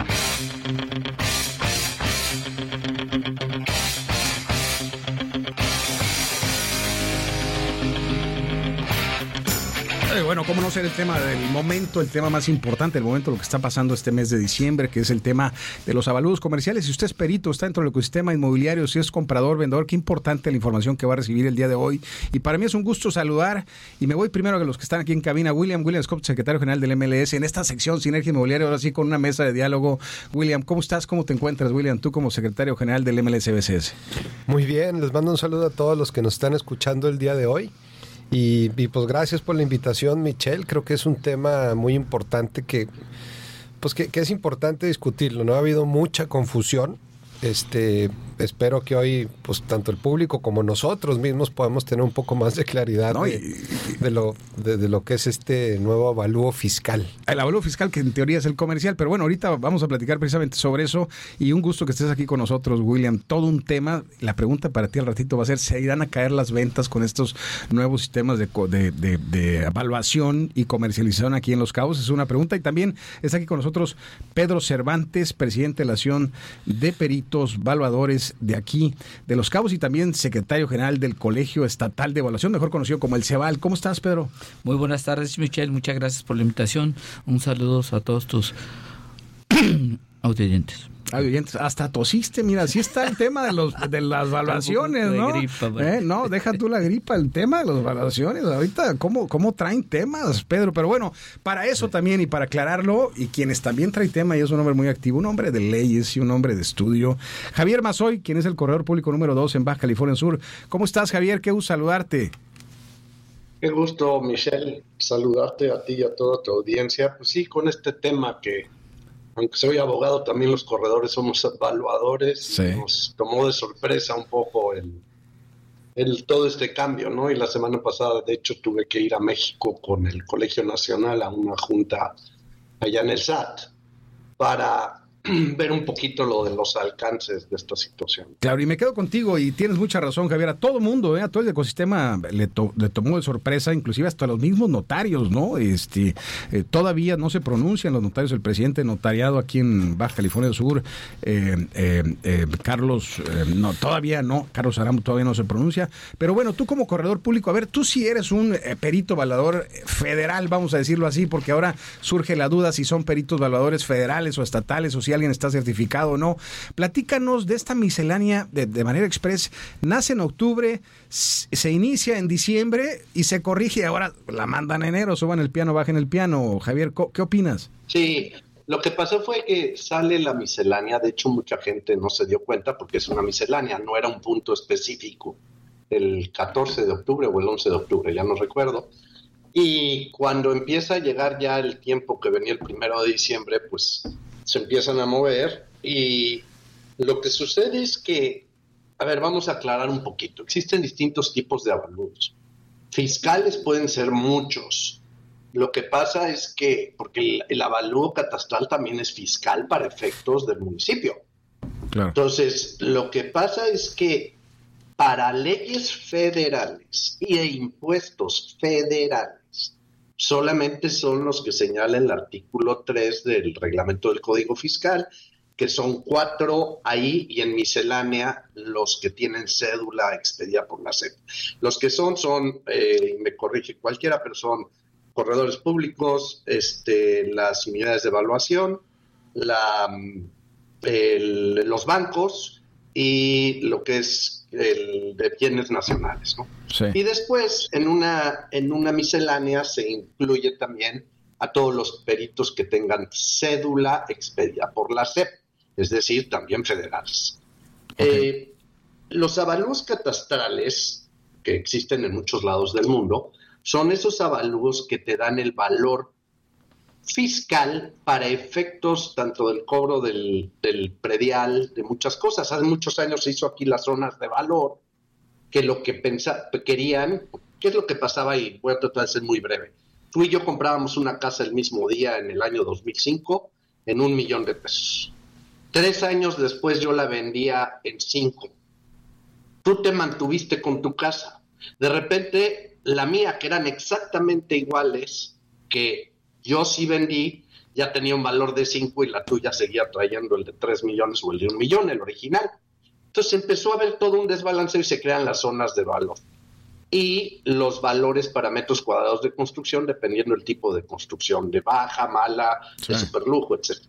Bueno, cómo no ser el tema del momento, el tema más importante del momento, lo que está pasando este mes de diciembre, que es el tema de los avalúos comerciales. Si usted es perito, está dentro del ecosistema inmobiliario, si es comprador, vendedor, qué importante la información que va a recibir el día de hoy. Y para mí es un gusto saludar, y me voy primero a los que están aquí en cabina. William Scott, secretario general del MLS, en esta sección Sinergia Inmobiliaria, ahora sí con una mesa de diálogo. William, ¿cómo estás? ¿Cómo te encuentras, William? Tú como secretario general del MLS BCS. Muy bien, les mando un saludo a todos los que nos están escuchando el día de hoy. Y pues gracias por la invitación, Michelle. Creo que es un tema muy importante que es importante discutirlo, ¿no? Ha habido mucha confusión. Espero que hoy, pues tanto el público como nosotros mismos podamos tener un poco más de claridad de lo que es este nuevo avalúo fiscal. El avalúo fiscal, que en teoría es el comercial, pero bueno, ahorita vamos a platicar precisamente sobre eso, y un gusto que estés aquí con nosotros, William. Todo un tema. La pregunta para ti al ratito va a ser: ¿se irán a caer las ventas con estos nuevos sistemas de evaluación y comercialización aquí en Los Cabos? Es una pregunta. Y también está aquí con nosotros Pedro Cervantes, presidente de la Asociación de Peritos Valuadores de aquí, de Los Cabos, y también secretario general del Colegio Estatal de Evaluación, mejor conocido como el CEVAL. ¿Cómo estás, Pedro? Muy buenas tardes, Michelle. Muchas gracias por la invitación. Un saludo a todos tus audiencias. Hasta tosiste, mira, así está el tema de las evaluaciones, ¿no? Gripa, no, deja tú la gripa, el tema de las evaluaciones. Ahorita, ¿cómo traen temas, Pedro? Pero bueno, para eso también, y para aclararlo, y quienes también traen tema, y es un hombre muy activo, un hombre de leyes y un hombre de estudio, Javier Mazoy, quien es el corredor público número 2 en Baja California Sur. ¿Cómo estás, Javier? Qué gusto saludarte. Qué gusto, Michelle, saludarte a ti y a toda tu audiencia. Pues sí, con este tema que, aunque soy abogado, también los corredores somos evaluadores. Sí. Y nos tomó de sorpresa un poco todo este cambio, ¿no? Y la semana pasada, de hecho, tuve que ir a México con el Colegio Nacional a una junta allá en el SAT para ver un poquito lo de los alcances de esta situación. Claro, y me quedo contigo, y tienes mucha razón, Javier. A todo mundo, a todo el ecosistema le tomó de sorpresa, inclusive hasta los mismos notarios, ¿no? Todavía no se pronuncian los notarios. El presidente notariado aquí en Baja California Sur, Carlos, Carlos Aramo todavía no se pronuncia. Pero bueno, tú como corredor público, a ver, tú sí eres un perito evaluador federal, vamos a decirlo así, porque ahora surge la duda si son peritos evaluadores federales o estatales, o si alguien está certificado o no. Platícanos de esta miscelánea de manera express. Nace en octubre, se inicia en diciembre y se corrige, ahora la mandan en enero. Suban el piano, bajen el piano. Javier, ¿qué opinas? Sí, lo que pasó fue que sale la miscelánea. De hecho, mucha gente no se dio cuenta porque es una miscelánea, no era un punto específico. El 14 de octubre o el 11 de octubre, ya no recuerdo. Y cuando empieza a llegar ya el tiempo que venía el 1 de diciembre, pues se empiezan a mover, y lo que sucede es que, a ver, vamos a aclarar un poquito. Existen distintos tipos de avalúos. Fiscales pueden ser muchos. Lo que pasa es que, porque el avalúo catastral también es fiscal para efectos del municipio. Claro. Entonces, lo que pasa es que para leyes federales e impuestos federales, solamente son los que señala el artículo 3 del reglamento del Código Fiscal, que son 4 ahí, y en miscelánea los que tienen cédula expedida por la SEP. Los que son, me corrige cualquiera, pero son corredores públicos, las unidades de evaluación, los bancos y lo que es el de bienes nacionales, ¿no? Sí. Y después, en una miscelánea se incluye también a todos los peritos que tengan cédula expedida por la SEP, es decir, también federales. Okay. Los avalúos catastrales que existen en muchos lados del mundo son esos avalúos que te dan el valor fiscal para efectos tanto del cobro del predial, de muchas cosas. Hace muchos años se hizo aquí las zonas de valor, que lo que querían, ¿qué es lo que pasaba ahí? Voy a tratar de ser muy breve. Tú y yo comprábamos una casa el mismo día en el año 2005 en $1,000,000. 3 años después yo la vendía en 5. Tú te mantuviste con tu casa. De repente, la mía, que eran exactamente iguales, que yo sí vendí, ya tenía un valor de 5 y la tuya seguía trayendo el de 3 millones o el de 1 millón, el original. Entonces empezó a haber todo un desbalance y se crean las zonas de valor. Y los valores para metros cuadrados de construcción, dependiendo del tipo de construcción, de baja, mala, de superlujo, etc.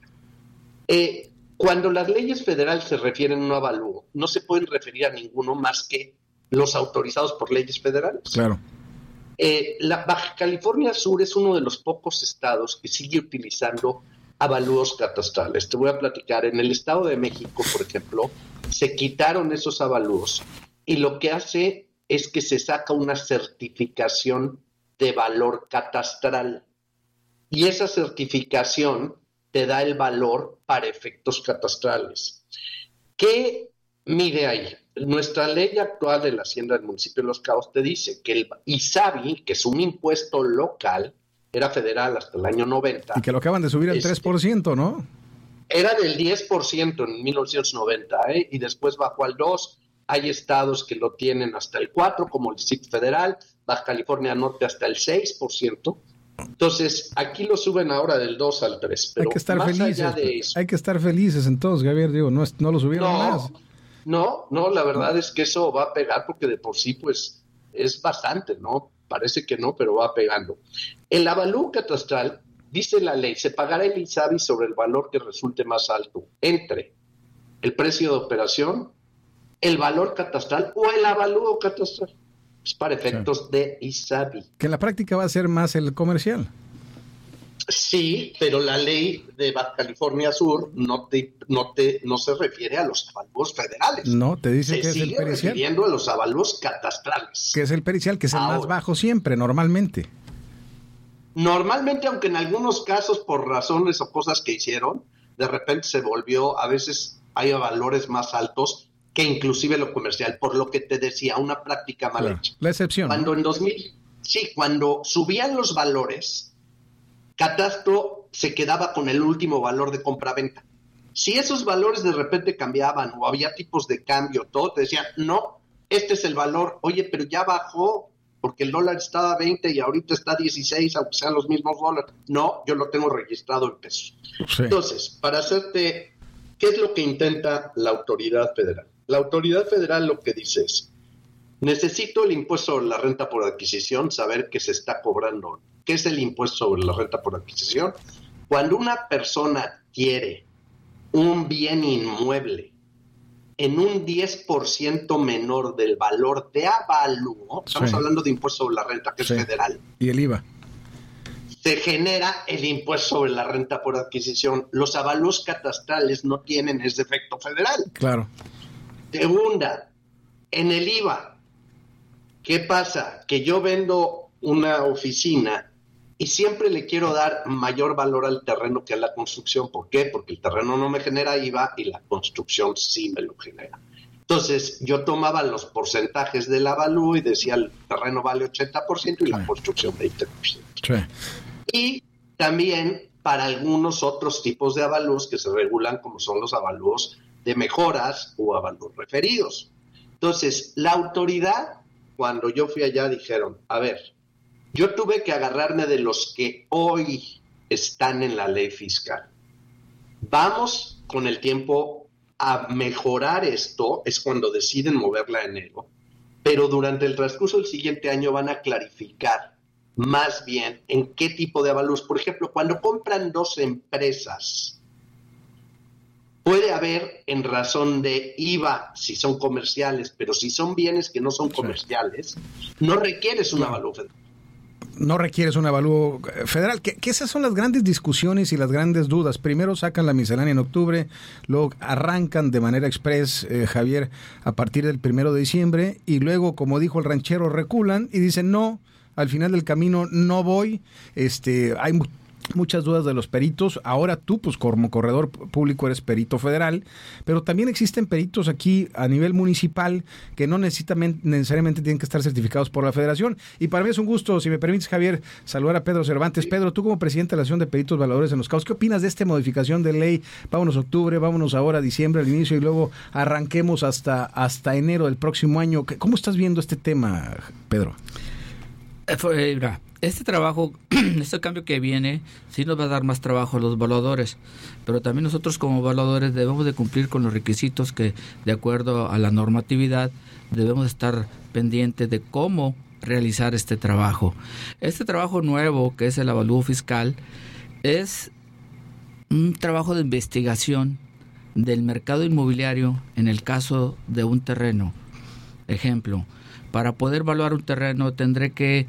Cuando las leyes federales se refieren a un avalúo, no se pueden referir a ninguno más que los autorizados por leyes federales. Claro. La Baja California Sur es uno de los pocos estados que sigue utilizando avalúos catastrales. Te voy a platicar. En el Estado de México, por ejemplo, se quitaron esos avalúos y lo que hace es que se saca una certificación de valor catastral. Y esa certificación te da el valor para efectos catastrales. ¿Qué mide ahí? Nuestra ley actual de la Hacienda del Municipio de Los Cabos te dice que el ISABI, que es un impuesto local, era federal hasta el año 90. Y que lo acaban de subir al 3%, ¿no? Era del 10% en 1990, y después bajó al 2%. Hay estados que lo tienen hasta el 4%, como el Distrito Federal, Baja California Norte hasta el 6%. Entonces, aquí lo suben ahora del 2 al 3%. Pero hay que estar más felices. Allá de eso, hay que estar felices entonces, Javier. Digo, no lo subieron más. No, la verdad es que eso va a pegar porque de por sí, pues, es bastante, ¿no? Parece que no, pero va pegando. El avalúo catastral, dice la ley, se pagará el ISABI sobre el valor que resulte más alto entre el precio de operación, el valor catastral o el avalúo catastral. Es para efectos de ISABI. Que en la práctica va a ser más el comercial. Sí, pero la ley de Baja California Sur no se refiere a los avalúos federales. No, te dice que es el pericial. Se sigue refiriendo a los avalúos catastrales. Que es el pericial, que es el más bajo siempre, normalmente. Normalmente, aunque en algunos casos, por razones o cosas que hicieron, de repente se volvió, a veces hay valores más altos que inclusive lo comercial, por lo que te decía, una práctica mal hecha. La excepción. Cuando en 2000, cuando subían los valores, Catastro se quedaba con el último valor de compra-venta. Si esos valores de repente cambiaban o había tipos de cambio, todo, te decían, no, este es el valor. Oye, pero ya bajó porque el dólar estaba a 20 y ahorita está a 16, aunque sean los mismos dólares. No, yo lo tengo registrado en pesos. Sí. Entonces, para hacerte, ¿qué es lo que intenta la autoridad federal? La autoridad federal lo que dice es, necesito el impuesto sobre la renta por adquisición, saber qué se está cobrando. ¿Qué es el impuesto sobre la renta por adquisición? Cuando una persona adquiere un bien inmueble en un 10% menor del valor de avalúo, estamos hablando de impuesto sobre la renta, que es federal. Y el IVA. Se genera el impuesto sobre la renta por adquisición. Los avalúos catastrales no tienen ese efecto federal. Claro. Segunda, en el IVA, ¿qué pasa? Que yo vendo una oficina y siempre le quiero dar mayor valor al terreno que a la construcción. ¿Por qué? Porque el terreno no me genera IVA y la construcción sí me lo genera. Entonces, yo tomaba los porcentajes del avalúo y decía el terreno vale 80% y la construcción 20%. Sí. Y también para algunos otros tipos de avalúos que se regulan, como son los avalúos de mejoras o avalúos referidos. Entonces, la autoridad, cuando yo fui allá, dijeron, a ver, yo tuve que agarrarme de los que hoy están en la ley fiscal. Vamos con el tiempo a mejorar esto, es cuando deciden moverla a enero, pero durante el transcurso del siguiente año van a clarificar más bien en qué tipo de avalúos. Por ejemplo, cuando compran 2 empresas, puede haber en razón de IVA si son comerciales, pero si son bienes que no son comerciales, no requieres un avalúo federal. No requieres un avalúo federal, que esas son las grandes discusiones y las grandes dudas. Primero sacan la miscelánea en octubre, luego arrancan de manera express, Javier, a partir del 1 de diciembre, y luego, como dijo el ranchero, reculan y dicen no, al final del camino no voy. Hay muchas dudas de los peritos. Ahora tú, pues como corredor público, eres perito federal, pero también existen peritos aquí a nivel municipal que no necesariamente tienen que estar certificados por la federación. Y para mí es un gusto, si me permites, Javier, saludar a Pedro Cervantes. Pedro, tú como presidente de la Asociación de Peritos Evaluadores en Los Cabos, ¿qué opinas de esta modificación de ley? Vámonos a octubre, vámonos ahora a diciembre al inicio y luego arranquemos hasta enero del próximo año. ¿Cómo estás viendo este tema, Pedro? Este trabajo, este cambio que viene, sí nos va a dar más trabajo a los evaluadores, pero también nosotros como evaluadores debemos de cumplir con los requisitos que, de acuerdo a la normatividad, debemos estar pendientes de cómo realizar este trabajo. Este trabajo nuevo, que es el avalúo fiscal, es un trabajo de investigación del mercado inmobiliario en el caso de un terreno. Ejemplo, para poder evaluar un terreno tendré que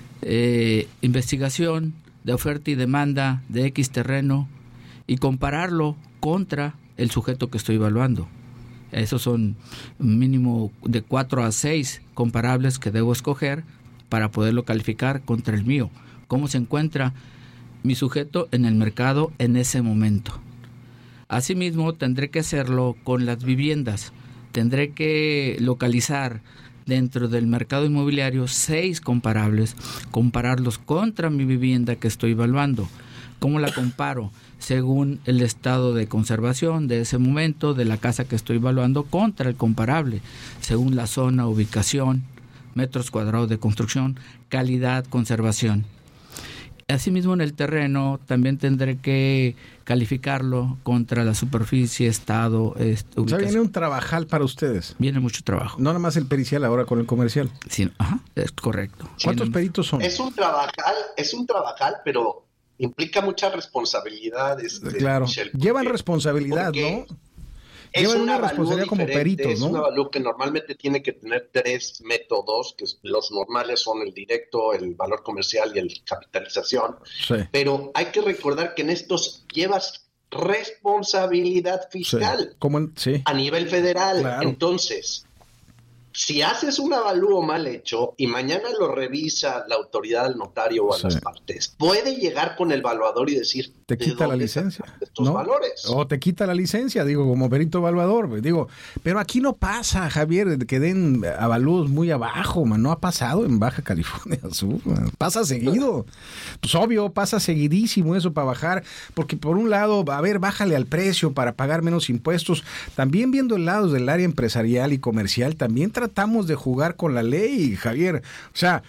investigación de oferta y demanda de X terreno y compararlo contra el sujeto que estoy evaluando. Esos son mínimo de 4 a 6 comparables que debo escoger para poderlo calificar contra el mío. ¿Cómo se encuentra mi sujeto en el mercado en ese momento? Asimismo, tendré que hacerlo con las viviendas. Tendré que localizar dentro del mercado inmobiliario 6 comparables, compararlos contra mi vivienda que estoy evaluando. ¿Cómo la comparo? Según el estado de conservación de ese momento, de la casa que estoy evaluando contra el comparable, según la zona, ubicación, metros cuadrados de construcción, calidad, conservación. Asimismo, en el terreno también tendré que calificarlo contra la superficie, estado, ubicación. O sea, viene un trabajal para ustedes. Viene mucho trabajo. No nada más el pericial ahora con el comercial. Sí, es correcto. ¿Cuántos peritos son? Es un trabajal, pero implica mucha responsabilidad. Claro, Michelle, llevan responsabilidad, ¿no? Llevan una responsabilidad como peritos, ¿no? Es un avalúo que normalmente tiene que tener 3 métodos, que los normales son el directo, el valor comercial y el capitalización. Sí. Pero hay que recordar que en estos llevas responsabilidad fiscal a nivel federal. Claro. Entonces, si haces un avalúo mal hecho y mañana lo revisa la autoridad del notario o a las partes, puede llegar con el evaluador y decir, te quita la licencia, ¿no? Valores. O te quita la licencia, digo, como perito evaluador, digo, pero aquí no pasa, Javier, que den avalúos muy abajo, man, no ha pasado en Baja California Sur, man. Pasa seguido, pues obvio, pasa seguidísimo eso para bajar, porque por un lado, a ver, bájale al precio para pagar menos impuestos, también viendo el lado del área empresarial y comercial, también tratamos de jugar con la ley, Javier, o sea,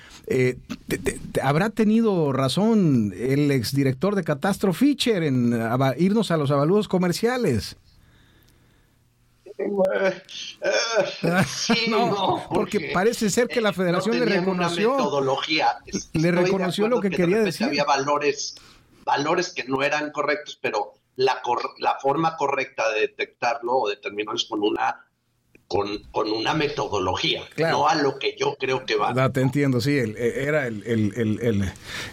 habrá tenido razón el exdirector de Catastro Fischer en irnos a los avalúos comerciales. Sí, no, porque parece ser que la federación no le reconoció una metodología. Le reconoció lo que quería decir. Había valores que no eran correctos, pero la forma correcta de detectarlo o determinarlo es con una metodología, claro. No a lo que yo creo que va. Te entiendo, sí, era el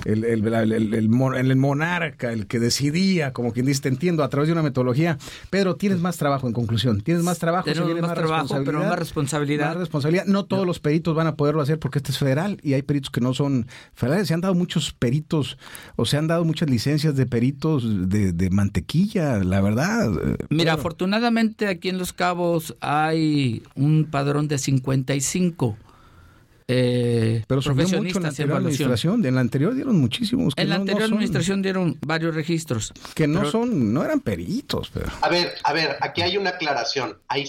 monarca el que decidía, como quien dice, te entiendo, a través de una metodología. Pedro, tienes más trabajo en conclusión, tienes más trabajo, tenemos más trabajo, pero más responsabilidad. Más responsabilidad. No todos los peritos van a poderlo hacer porque este es federal y hay peritos que no son federales. Se han dado muchos peritos, o se han dado muchas licencias de peritos de mantequilla, la verdad. Mira, afortunadamente aquí en Los Cabos hay un padrón de 55 Pero subió mucho en la profesionistas en anterior evaluación. administración. En la anterior dieron muchísimos. En la anterior administración dieron varios registros. Que no eran peritos. Pero... A ver, aquí hay una aclaración. Hay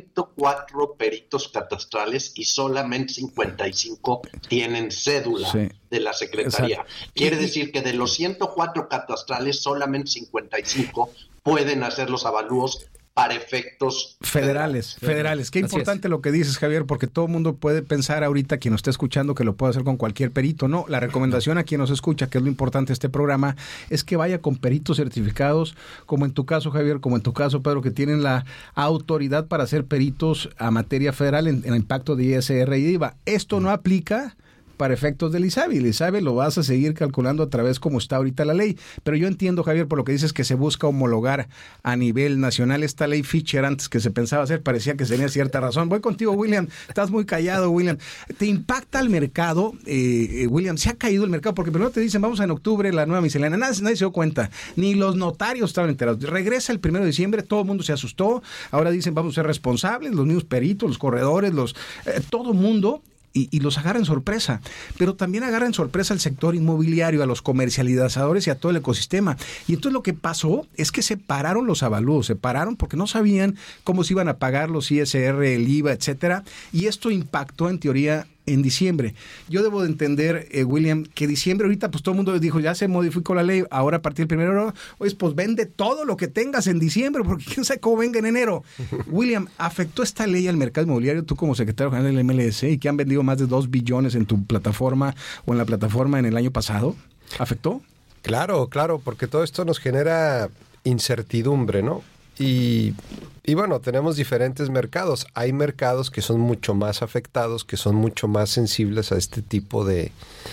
104 peritos catastrales y solamente 55 tienen cédula de la Secretaría. Exacto. Quiere decir que de los 104 catastrales, solamente 55 pueden hacer los avalúos para efectos federales. Qué importante lo que dices, Javier, porque todo el mundo puede pensar ahorita, quien nos está escuchando, que lo puede hacer con cualquier perito. No, la recomendación a quien nos escucha, que es lo importante de este programa, es que vaya con peritos certificados, como en tu caso, Javier, como en tu caso, Pedro, que tienen la autoridad para ser peritos a materia federal en impacto de ISR y IVA. Esto no aplica para efectos del ISABI. El ISABI lo vas a seguir calculando a través como está ahorita la ley. Pero yo entiendo, Javier, por lo que dices que se busca homologar a nivel nacional esta ley Fisher antes que se pensaba hacer. Parecía que tenía cierta razón. Voy contigo, William. Estás muy callado, William. ¿Te impacta el mercado, William? ¿Se ha caído el mercado? Porque primero te dicen, vamos en octubre, la nueva miscelánea. Nadie se dio cuenta. Ni los notarios estaban enterados. Regresa el 1 de diciembre, todo el mundo se asustó. Ahora dicen, vamos a ser responsables, los mismos peritos, los corredores, todo el mundo. Y los agarra en sorpresa, pero también agarra en sorpresa al sector inmobiliario, a los comercializadores y a todo el ecosistema. Y entonces lo que pasó es que separaron los avalúos, porque no sabían cómo se iban a pagar los ISR, el IVA, etcétera, y esto impactó en teoría en diciembre. Yo debo de entender, William, que diciembre ahorita pues todo el mundo dijo, ya se modificó la ley, ahora a partir del 1, pues vende todo lo que tengas en diciembre, porque quién sabe cómo venga en enero. William, ¿afectó esta ley al mercado inmobiliario, tú como secretario general del MLS, y que han vendido más de 2 billones en tu plataforma o en la plataforma en el año pasado? ¿Afectó? Claro, porque todo esto nos genera incertidumbre, ¿no? Y bueno, tenemos diferentes mercados. Hay mercados que son mucho más afectados, que son mucho más sensibles a este tipo de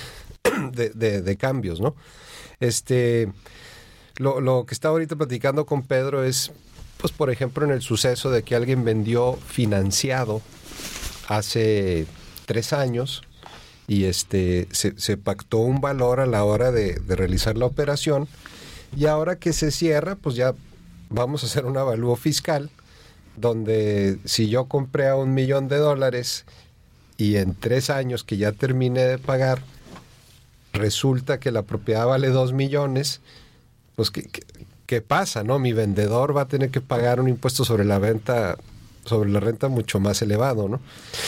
cambios, ¿no? Lo que estaba ahorita platicando con Pedro es, pues por ejemplo, en el suceso de que alguien vendió financiado hace 3 años y se pactó un valor a la hora de realizar la operación, y ahora que se cierra, pues ya vamos a hacer un avalúo fiscal donde si yo compré a $1 millón y en 3 años que ya terminé de pagar resulta que la propiedad vale 2 millones, pues ¿qué pasa, no? Mi vendedor va a tener que pagar un impuesto sobre la renta mucho más elevado, ¿no?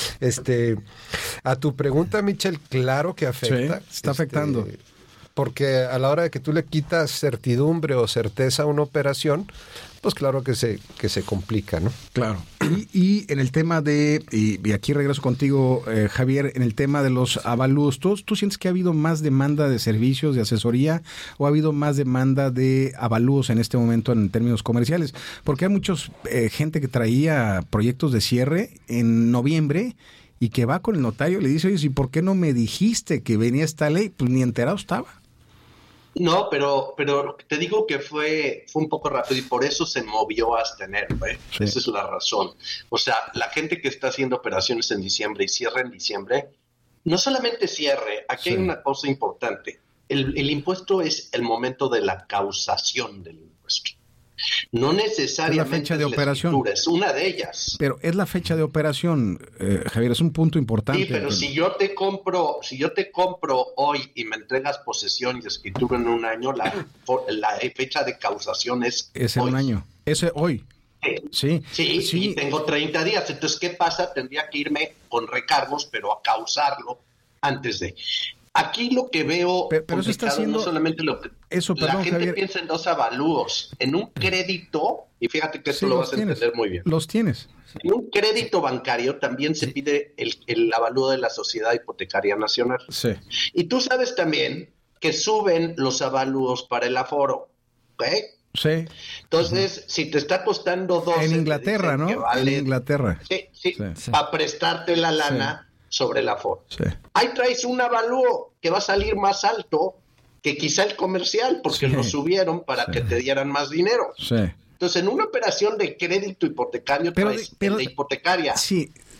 A tu pregunta, Michelle, claro que afecta. Sí, está afectando. Porque a la hora de que tú le quitas certidumbre o certeza a una operación, pues claro que se complica, ¿no? Claro. Y en el tema y aquí regreso contigo, Javier, en el tema de los avalúos, ¿tú sientes que ha habido más demanda de servicios, de asesoría, o ha habido más demanda de avalúos en este momento en términos comerciales? Porque hay muchos gente que traía proyectos de cierre en noviembre y que va con el notario y le dice, oye, ¿y por qué no me dijiste que venía esta ley? Pues ni enterado estaba. No, pero te digo que fue un poco rápido y por eso se movió hasta enero, ¿eh? Sí. Esa es la razón. O sea, la gente que está haciendo operaciones en diciembre y cierra en diciembre, no solamente cierre, aquí hay una cosa importante. El impuesto es el momento de la causación del impuesto. No necesariamente es la fecha de operación. Es una de ellas. Pero es la fecha de operación, Javier, es un punto importante. Sí, pero si yo te compro hoy y me entregas posesión y escritura en un año, la fecha de causación es en un año. Ese hoy. Sí, y tengo 30 días. Entonces, ¿qué pasa? Tendría que irme con recargos, pero a causarlo antes de... Aquí lo que veo, pero eso está haciendo, no solamente lo que la gente Javier, piensa en 2 avalúos, en un crédito, y fíjate que esto lo vas a entender muy bien. Los tienes. En un crédito bancario también se pide el avalúo de la Sociedad Hipotecaria Nacional. Sí. Y tú sabes también que suben los avalúos para el aforo, ¿ok? Sí. Entonces, si te está costando 12... En Inglaterra, ¿no? Vale, en Inglaterra. Sí. Para prestarte la lana... sobre el aforo. Sí. Ahí traes un avalúo que va a salir más alto que quizá el comercial, porque lo subieron para que te dieran más dinero. Sí. Entonces, en una operación de crédito hipotecario, traes de hipotecaria. Sí,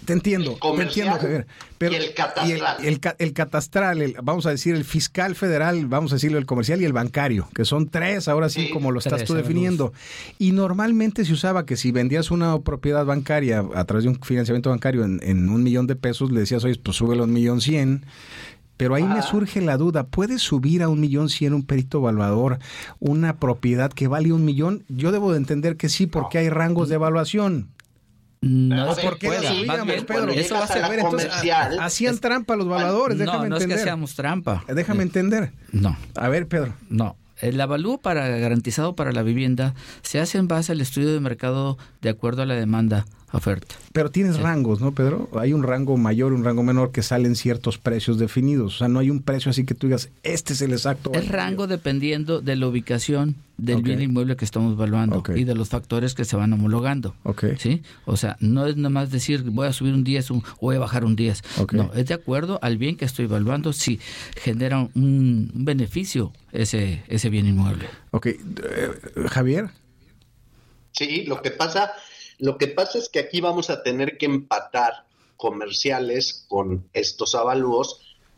Te entiendo, Javier. Pero, y el catastral. El catastral, vamos a decir, el fiscal federal, vamos a decirlo, el comercial y el bancario, que son tres, ahora sí, como lo estás tú definiendo. Y normalmente se usaba que si vendías una propiedad bancaria a través de un financiamiento bancario en $1,000,000 de pesos, le decías, oye, pues súbelo a $1,100,000. Pero ahí me surge la duda, ¿puede subir a $1,100,000 un perito evaluador una propiedad que vale $1,000,000? Yo debo de entender que sí, porque hay rangos de evaluación. No ¿Por qué la subíamos, Pedro? Eso va a ser entonces, hacían trampa los evaluadores, déjame entender. No es que hacíamos trampa. Déjame entender. No. A ver, Pedro. No. El avalúo garantizado para la vivienda se hace en base al estudio de mercado de acuerdo a la demanda oferta. Pero tienes rangos, ¿no, Pedro? Hay un rango mayor, un rango menor que salen ciertos precios definidos. O sea, no hay un precio así que tú digas, este es el exacto. El rango dependiendo de la ubicación del bien inmueble que estamos evaluando y de los factores que se van homologando. ¿Sí? O sea, no es nada más decir voy a subir un 10 o voy a bajar un 10. No, es de acuerdo al bien que estoy evaluando si genera un beneficio ese bien inmueble. Javier. Sí, lo que pasa es que aquí vamos a tener que empatar comerciales con estos avalúos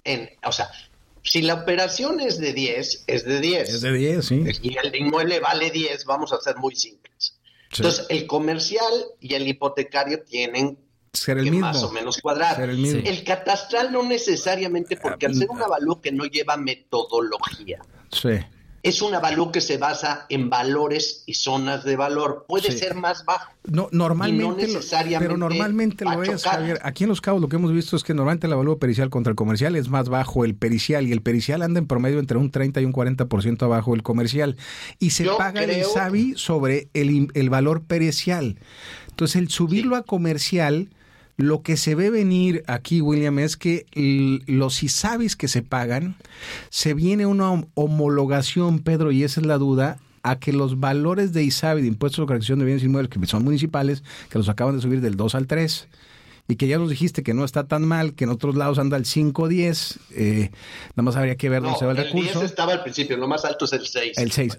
o sea, si la operación es de 10, es de 10. Es de 10, sí. Y el inmueble vale 10, vamos a ser muy simples. Sí. Entonces, el comercial y el hipotecario tienen ser el que mismo. Más o menos cuadrar. El catastral no necesariamente, porque al ser un avalúo que no lleva metodología. Sí. Es un avalúo que se basa en valores y zonas de valor. Puede ser más bajo. No, normalmente, no necesariamente pero normalmente lo es, Javier. Aquí en Los Cabos lo que hemos visto es que normalmente el avalúo pericial contra el comercial es más bajo el pericial, y el pericial anda en promedio entre un 30 y un 40% abajo del comercial. Y se paga el ISABI sobre el valor pericial. Entonces, el subirlo a comercial, lo que se ve venir aquí, William, es que los ISABIs que se pagan, se viene una homologación, Pedro, y esa es la duda, a que los valores de ISABI, de impuestos de corrección de bienes inmuebles, que son municipales, que los acaban de subir del 2 al 3, y que ya nos dijiste que no está tan mal, que en otros lados anda el 5 10, nada más habría que ver dónde se va el recurso. El 10 estaba al principio, lo más alto es el 6. El 6,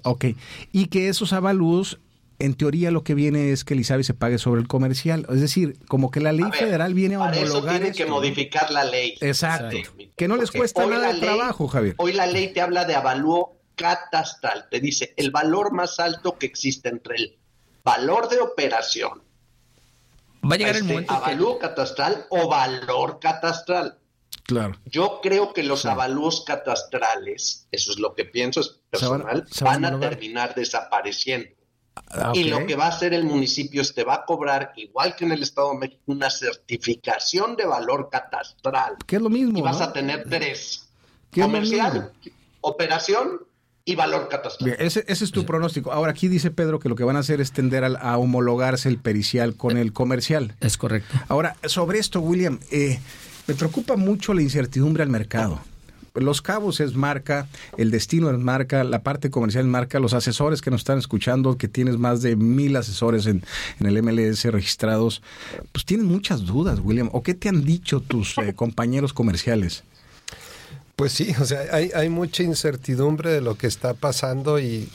y que esos avalúos, en teoría lo que viene es que el ISABI se pague sobre el comercial. Es decir, como que la ley federal viene a homologar eso tienen que modificar la ley. Exacto. Que no les cuesta nada de trabajo, Javier. Hoy la ley te habla de avalúo catastral. Te dice el valor más alto que existe entre el valor de operación, va a llegar el momento avalúo catastral o valor catastral. Claro. Yo creo que los avalúos catastrales, eso es lo que pienso, es personal, van a terminar desapareciendo. Y lo que va a hacer el municipio es te va a cobrar, igual que en el Estado de México, una certificación de valor catastral. Que es lo mismo. Y vas a tener 3. Comercial, operación y valor catastral. Bien, ese es tu pronóstico. Ahora, aquí dice Pedro que lo que van a hacer es tender a homologarse el pericial con el comercial. Es correcto. Ahora, sobre esto, William, me preocupa mucho la incertidumbre al mercado. Los Cabos es marca, el destino es marca, la parte comercial es marca, los asesores que nos están escuchando, que tienes más de 1,000 asesores en el MLS registrados, pues tienen muchas dudas, William. ¿O qué te han dicho tus compañeros comerciales? Pues sí, o sea, hay mucha incertidumbre de lo que está pasando y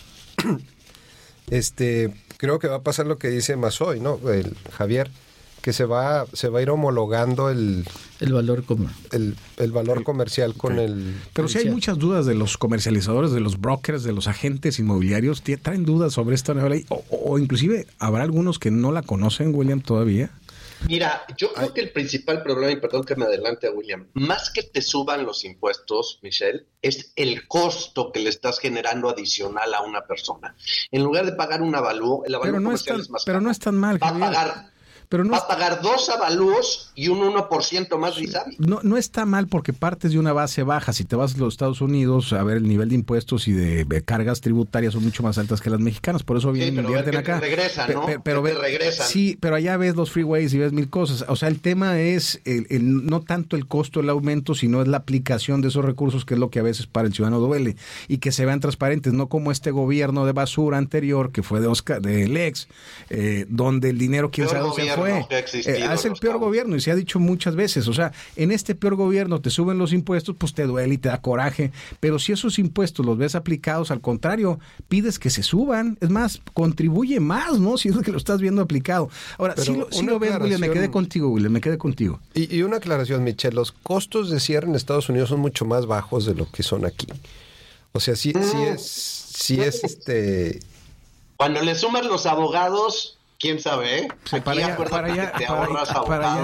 creo que va a pasar lo que dice Mazoy, ¿no? Javier, que se va a ir homologando el valor el valor comercial con el... Pero si hay muchas dudas de los comercializadores, de los brokers, de los agentes inmobiliarios, ¿traen dudas sobre esta nueva ley? O inclusive, ¿habrá algunos que no la conocen, William, todavía? Mira, yo creo que el principal problema, y perdón que me adelante a William, más que te suban los impuestos, Michelle, es el costo que le estás generando adicional a una persona. En lugar de pagar un avalúo, el avalúo comercial es más caro. Pero no es tan mal, Javier. Va a pagar 2 avalúos y un 1% más de ISABI. No está mal porque partes de una base baja. Si te vas a los Estados Unidos, a ver, el nivel de impuestos y de cargas tributarias son mucho más altas que las mexicanas. Por eso vienen, invierten acá. Regresan. Sí, pero allá ves los freeways y ves 1,000 cosas. O sea, el tema es no tanto el costo del aumento, sino es la aplicación de esos recursos, que es lo que a veces para el ciudadano duele. Y que se vean transparentes, no como este gobierno de basura anterior, que fue del ex, donde el dinero, quién sabe dónde se fue. fue. Es el peor gobierno y se ha dicho muchas veces. O sea, en este peor gobierno te suben los impuestos, pues te duele y te da coraje. Pero si esos impuestos los ves aplicados, al contrario, pides que se suban. Es más, contribuye más, ¿no? Si es que lo estás viendo aplicado. Ahora, sí lo ves, William, me quedé contigo. Y una aclaración, Michelle, los costos de cierre en Estados Unidos son mucho más bajos de lo que son aquí. O sea, sí es Cuando le suman los abogados, quién sabe, Aquí acuérdate que te ahorras abogado.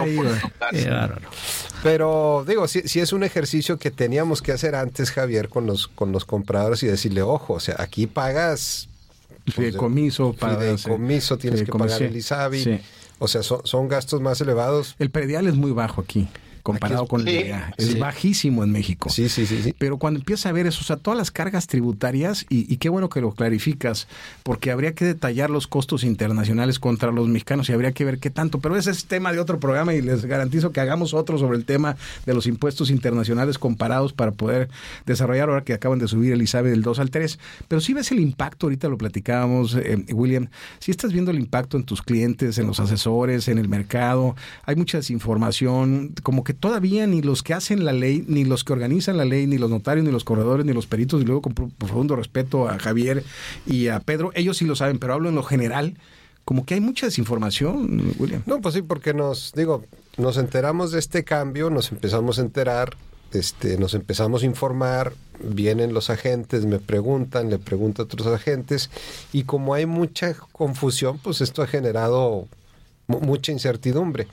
Pero digo, sí es un ejercicio que teníamos que hacer antes, Javier, con los compradores y decirle, ojo, o sea, aquí pagas fideicomiso, tienes que pagar el ISABI. Sí. O sea, son gastos más elevados. El predial es muy bajo aquí, comparado con el DEA. Es bajísimo en México. Sí. Pero cuando empieza a ver eso, o sea, todas las cargas tributarias, y qué bueno que lo clarificas, porque habría que detallar los costos internacionales contra los mexicanos y habría que ver qué tanto. Pero ese es tema de otro programa y les garantizo que hagamos otro sobre el tema de los impuestos internacionales comparados para poder desarrollar ahora que acaban de subir el ISABI del 2 al 3. Pero sí ves el impacto, ahorita lo platicábamos, William, sí estás viendo el impacto en tus clientes, en los asesores, en el mercado. Hay mucha desinformación, como que todavía ni los que hacen la ley, ni los que organizan la ley, ni los notarios, ni los corredores, ni los peritos, y luego con profundo respeto a Javier y a Pedro, ellos sí lo saben, pero hablo en lo general, como que hay mucha desinformación, William. No, pues sí, porque nos enteramos de este cambio, nos empezamos a enterar, nos empezamos a informar, vienen los agentes, le preguntan a otros agentes, y como hay mucha confusión, pues esto ha generado mucha incertidumbre.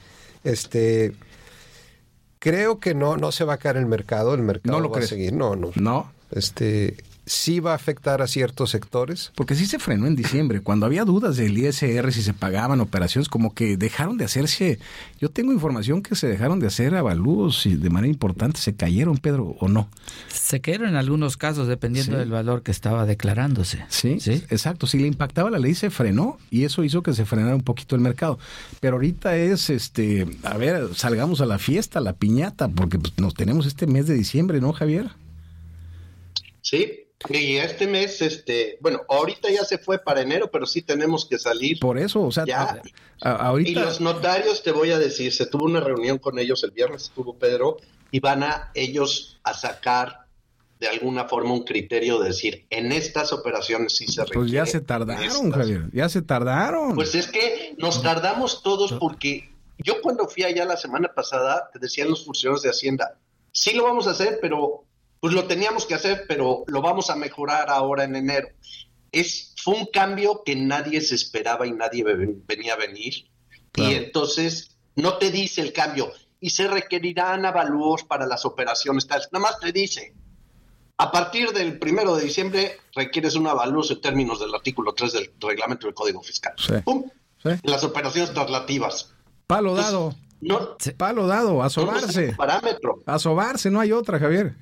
Creo que no se va a caer el mercado ¿No lo va crees? A seguir. No. Sí va a afectar a ciertos sectores. Porque sí se frenó en diciembre, cuando había dudas del ISR, si se pagaban operaciones, como que dejaron de hacerse. Yo tengo información que se dejaron de hacer avalúos y de manera importante se cayeron, Pedro, ¿o no? Se cayeron en algunos casos, dependiendo del valor que estaba declarándose. Sí, exacto. Si le impactaba la ley, se frenó y eso hizo que se frenara un poquito el mercado. Pero ahorita es, a ver, salgamos a la fiesta, a la piñata, porque pues, nos tenemos este mes de diciembre, ¿no, Javier? Sí. Y este mes, ahorita ya se fue para enero, pero sí tenemos que salir. Por eso, o sea, ya. Ahorita. Y los notarios, te voy a decir, se tuvo una reunión con ellos el viernes, estuvo Pedro, y van ellos a sacar de alguna forma un criterio de decir, en estas operaciones sí se requiere. Pues ya se tardaron, Javier, ya se tardaron. Pues es que nos tardamos todos porque yo cuando fui allá la semana pasada, te decían los funcionarios de Hacienda, sí lo vamos a hacer, pero pues lo teníamos que hacer, pero lo vamos a mejorar ahora en enero. Fue un cambio que nadie se esperaba y nadie venía a venir. Claro. Y entonces no te dice el cambio. Y se requerirán avalúos para las operaciones tales. Nada más te dice, a partir del 1 de diciembre requieres un avalúo en términos del artículo 3 del reglamento del Código Fiscal. Sí. ¡Pum! Sí. Las operaciones traslativas. Palo dado. Palo dado, a sobarse. No parámetro. A sobarse, no hay otra, Javier.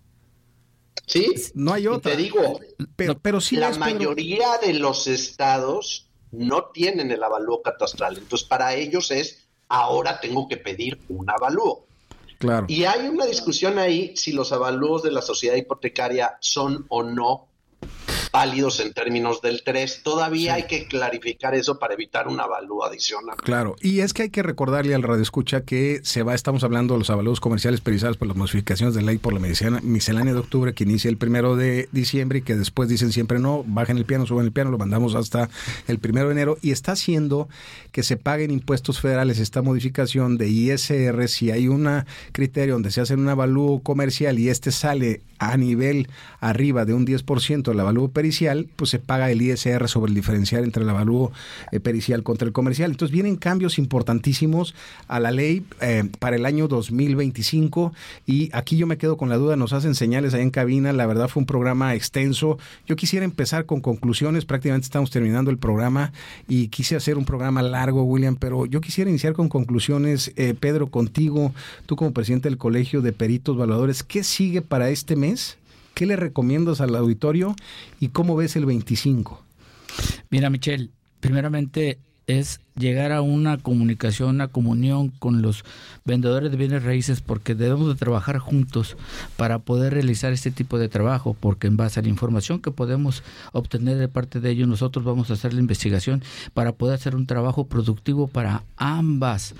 Sí, no hay otra. Te digo, pero sí la mayoría de los estados no tienen el avalúo catastral. Entonces, para ellos ahora tengo que pedir un avalúo. Claro. Y hay una discusión ahí si los avalúos de la sociedad hipotecaria son o no válidos en términos del 3. Todavía hay que clarificar eso para evitar un avalúo adicional. Claro, y es que hay que recordarle al radioescucha que estamos hablando de los avalúos comerciales periodizados por las modificaciones de ley por la miscelánea de octubre que inicia el 1 de diciembre y que después dicen siempre no, bajen el piano, suben el piano, lo mandamos hasta el 1 de enero y está haciendo que se paguen impuestos federales esta modificación de ISR si hay un criterio donde se hace un avalúo comercial y sale a nivel arriba de un 10% del avalúo pericial, pues se paga el ISR sobre el diferencial entre el avalúo pericial contra el comercial. Entonces vienen cambios importantísimos a la ley para el año 2025 y aquí yo me quedo con la duda, nos hacen señales ahí en cabina, la verdad fue un programa extenso. Yo quisiera empezar con conclusiones, prácticamente estamos terminando el programa y quise hacer un programa largo, William, pero yo quisiera iniciar con conclusiones. Pedro, contigo, tú como presidente del Colegio de Peritos Evaluadores, ¿qué sigue para este mes? ¿Qué le recomiendas al auditorio y cómo ves el 25? Mira, Michelle, primeramente es llegar a una comunicación, una comunión con los vendedores de bienes raíces, porque debemos de trabajar juntos para poder realizar este tipo de trabajo, porque en base a la información que podemos obtener de parte de ellos, nosotros vamos a hacer la investigación para poder hacer un trabajo productivo para ambas,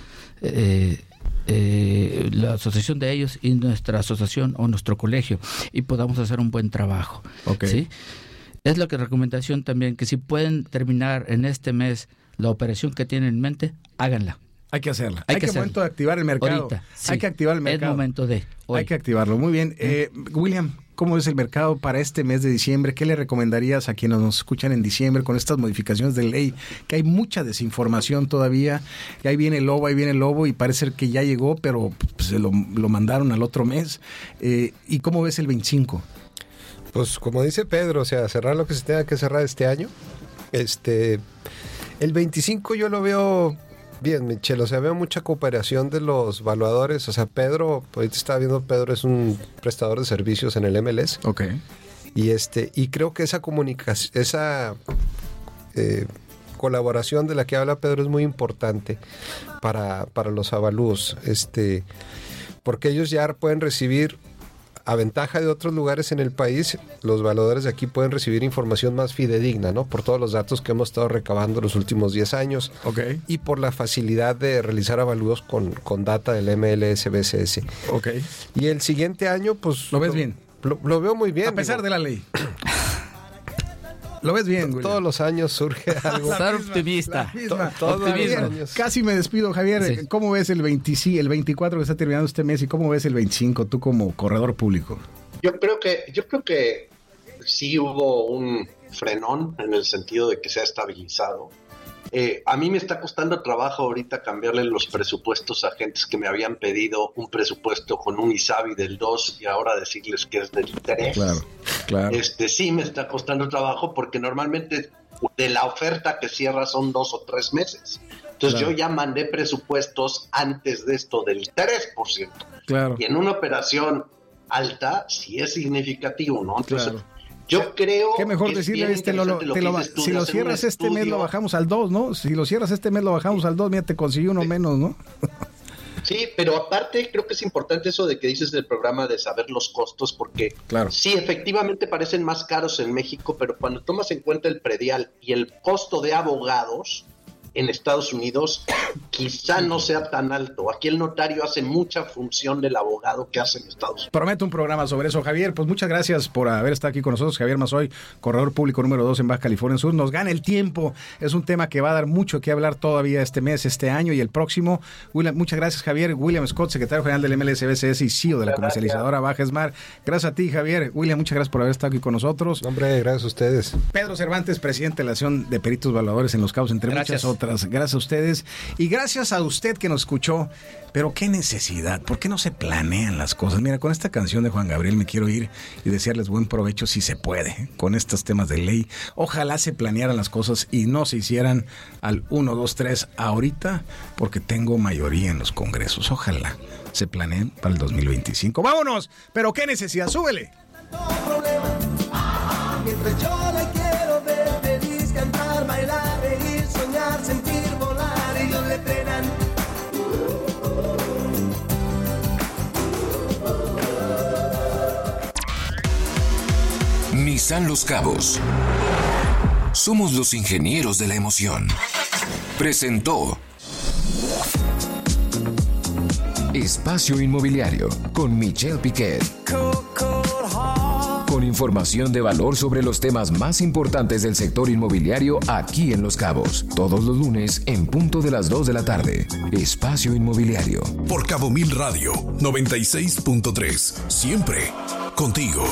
la asociación de ellos y nuestra asociación o nuestro colegio, y podamos hacer un buen trabajo. ¿Sí? Es la recomendación también, que si pueden terminar en este mes la operación que tienen en mente, háganla. Hay que hacerla. Hay que momento de activar el mercado. Ahorita, sí. Hay que activar el mercado. Es momento de hoy. Hay que activarlo. Muy bien. William, ¿cómo es el mercado para este mes de diciembre? ¿Qué le recomendarías a quienes nos escuchan en diciembre con estas modificaciones de ley? Que hay mucha desinformación todavía, que ahí viene el lobo y parece que ya llegó, pero pues, se lo mandaron al otro mes. ¿Y cómo ves el 25? Pues como dice Pedro, o sea, cerrar lo que se tenga que cerrar este año. El 25 yo lo veo bien, Michelle, o sea, veo mucha cooperación de los valuadores. O sea, Pedro, ahorita estaba viendo, Pedro es un prestador de servicios en el MLS. Ok. Y creo que esa comunicación, esa colaboración de la que habla Pedro es muy importante para los avalúos, porque ellos ya pueden recibir, a ventaja de otros lugares en el país, los valuadores de aquí pueden recibir información más fidedigna, ¿no? Por todos los datos que hemos estado recabando los últimos 10 años. Okay. Y por la facilidad de realizar avalúos con data del MLS, BCS. Okay. Y el siguiente año, pues... ¿Lo ves bien? Lo veo muy bien. A pesar de la ley. ¿Lo ves bien, William? Todos los años surge algo. Estar optimista. Casi me despido, Javier. Sí. ¿Cómo ves el 24 que está terminando este mes y cómo ves el 25 tú como corredor público? Yo creo que sí hubo un frenón en el sentido de que se ha estabilizado. A mí me está costando trabajo ahorita cambiarle los presupuestos a gentes que me habían pedido un presupuesto con un ISABI del 2 y ahora decirles que es del 3. Claro. Sí me está costando trabajo porque normalmente de la oferta que cierra son 2 o 3 meses. Entonces yo ya mandé presupuestos antes de esto del 3%. Claro. Y en una operación alta sí es significativo, ¿no? Entonces yo creo que mejor decirle si lo cierras este mes lo bajamos al 2, ¿no? Si lo cierras este mes lo bajamos al 2, mira, te consiguió uno menos, ¿no? Sí, pero aparte creo que es importante eso de que dices del programa de saber los costos, porque sí, efectivamente parecen más caros en México, pero cuando tomas en cuenta el predial y el costo de abogados en Estados Unidos, quizá no sea tan alto. Aquí el notario hace mucha función del abogado que hace en Estados Unidos. Prometo un programa sobre eso, Javier. Pues muchas gracias por haber estado aquí con nosotros. Javier Mazoy, corredor público número 2 en Baja California Sur. Nos gana el tiempo. Es un tema que va a dar mucho que hablar todavía este mes, este año y el próximo. William, muchas gracias, Javier. William Scott, secretario general del MLSBCS y CEO de la comercializadora Baja Smart. Gracias a ti, Javier. William, muchas gracias por haber estado aquí con nosotros. Hombre, gracias a ustedes. Pedro Cervantes, presidente de la Asociación de Peritos Valuadores en Los Cabos, entre muchas otras. Gracias a ustedes y gracias a usted que nos escuchó. Pero qué necesidad, ¿por qué no se planean las cosas? Mira, con esta canción de Juan Gabriel me quiero ir y desearles buen provecho si se puede con estos temas de ley. Ojalá se planearan las cosas y no se hicieran al 1, 2, 3 ahorita, porque tengo mayoría en los congresos. Ojalá se planeen para el 2025. ¡Vámonos! Pero qué necesidad, súbele. Mientras yo la quiero ver feliz, cantar, bailar, reír, soñar, sentir, volar, ellos le frenan. Nissan Los Cabos. Somos los ingenieros de la emoción. Presentó Espacio Inmobiliario con Michelle Piquet. Con información de valor sobre los temas más importantes del sector inmobiliario aquí en Los Cabos. Todos los lunes en punto de las 2 de la tarde. Espacio Inmobiliario. Por Cabo Mil Radio 96.3. Siempre contigo.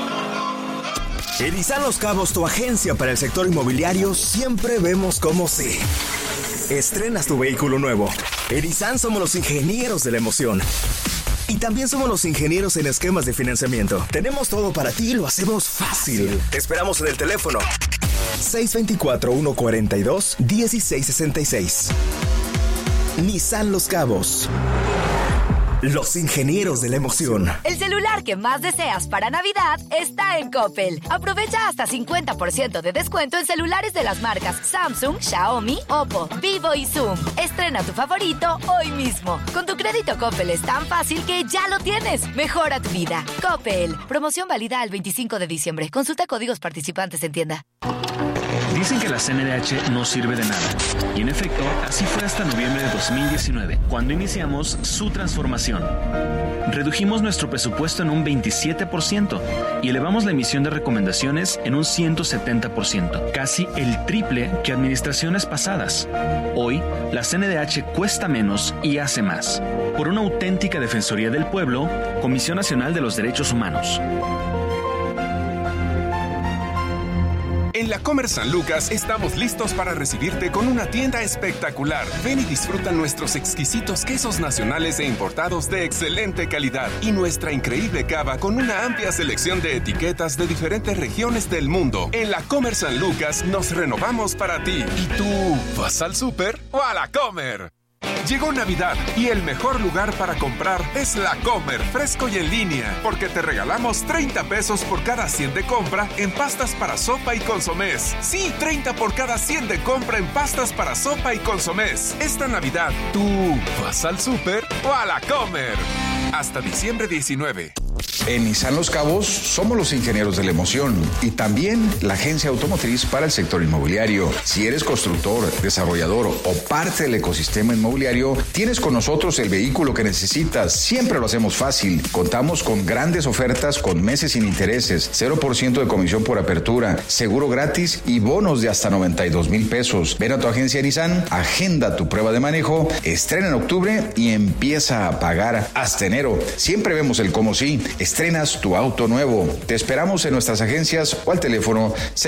En Nissan Los Cabos, tu agencia para el sector inmobiliario, siempre vemos cómo sí. Estrenas tu vehículo nuevo. En Nissan somos los ingenieros de la emoción. Y también somos los ingenieros en esquemas de financiamiento. Tenemos todo para ti y lo hacemos fácil. Te esperamos en el teléfono 624-142-1666. Nissan Los Cabos. Los ingenieros de la emoción. El celular que más deseas para Navidad está en Coppel. Aprovecha hasta 50% de descuento en celulares de las marcas Samsung, Xiaomi, Oppo, Vivo y Zoom. Estrena tu favorito hoy mismo. Con tu crédito Coppel es tan fácil que ya lo tienes. Mejora tu vida. Coppel. Promoción válida al 25 de diciembre. Consulta códigos participantes en tienda. Dicen que la CNDH no sirve de nada. Y en efecto, así fue hasta noviembre de 2019, cuando iniciamos su transformación. Redujimos nuestro presupuesto en un 27% y elevamos la emisión de recomendaciones en un 170%, casi el triple que administraciones pasadas. Hoy, la CNDH cuesta menos y hace más. Por una auténtica defensoría del pueblo, Comisión Nacional de los Derechos Humanos. En la Comer San Lucas estamos listos para recibirte con una tienda espectacular. Ven y disfruta nuestros exquisitos quesos nacionales e importados de excelente calidad y nuestra increíble cava con una amplia selección de etiquetas de diferentes regiones del mundo. En la Comer San Lucas nos renovamos para ti. ¿Y tú vas al súper o a la Comer? Llegó Navidad y el mejor lugar para comprar es La Comer, fresco y en línea, porque te regalamos 30 pesos por cada 100 de compra en pastas para sopa y consomés. Sí, 30 por cada 100 de compra en pastas para sopa y consomés. Esta Navidad, ¿tú vas al súper o a La Comer? Hasta diciembre 19. En Nissan Los Cabos somos los ingenieros de la emoción y también la agencia automotriz para el sector inmobiliario. Si eres constructor, desarrollador o parte del ecosistema inmobiliario, tienes con nosotros el vehículo que necesitas. Siempre lo hacemos fácil. Contamos con grandes ofertas con meses sin intereses, 0% de comisión por apertura, seguro gratis y bonos de hasta 92,000 pesos. Ven a tu agencia Nissan, agenda tu prueba de manejo, estrena en octubre y empieza a pagar hasta enero. Siempre vemos el cómo sí. Estrenas tu auto nuevo. Te esperamos en nuestras agencias o al teléfono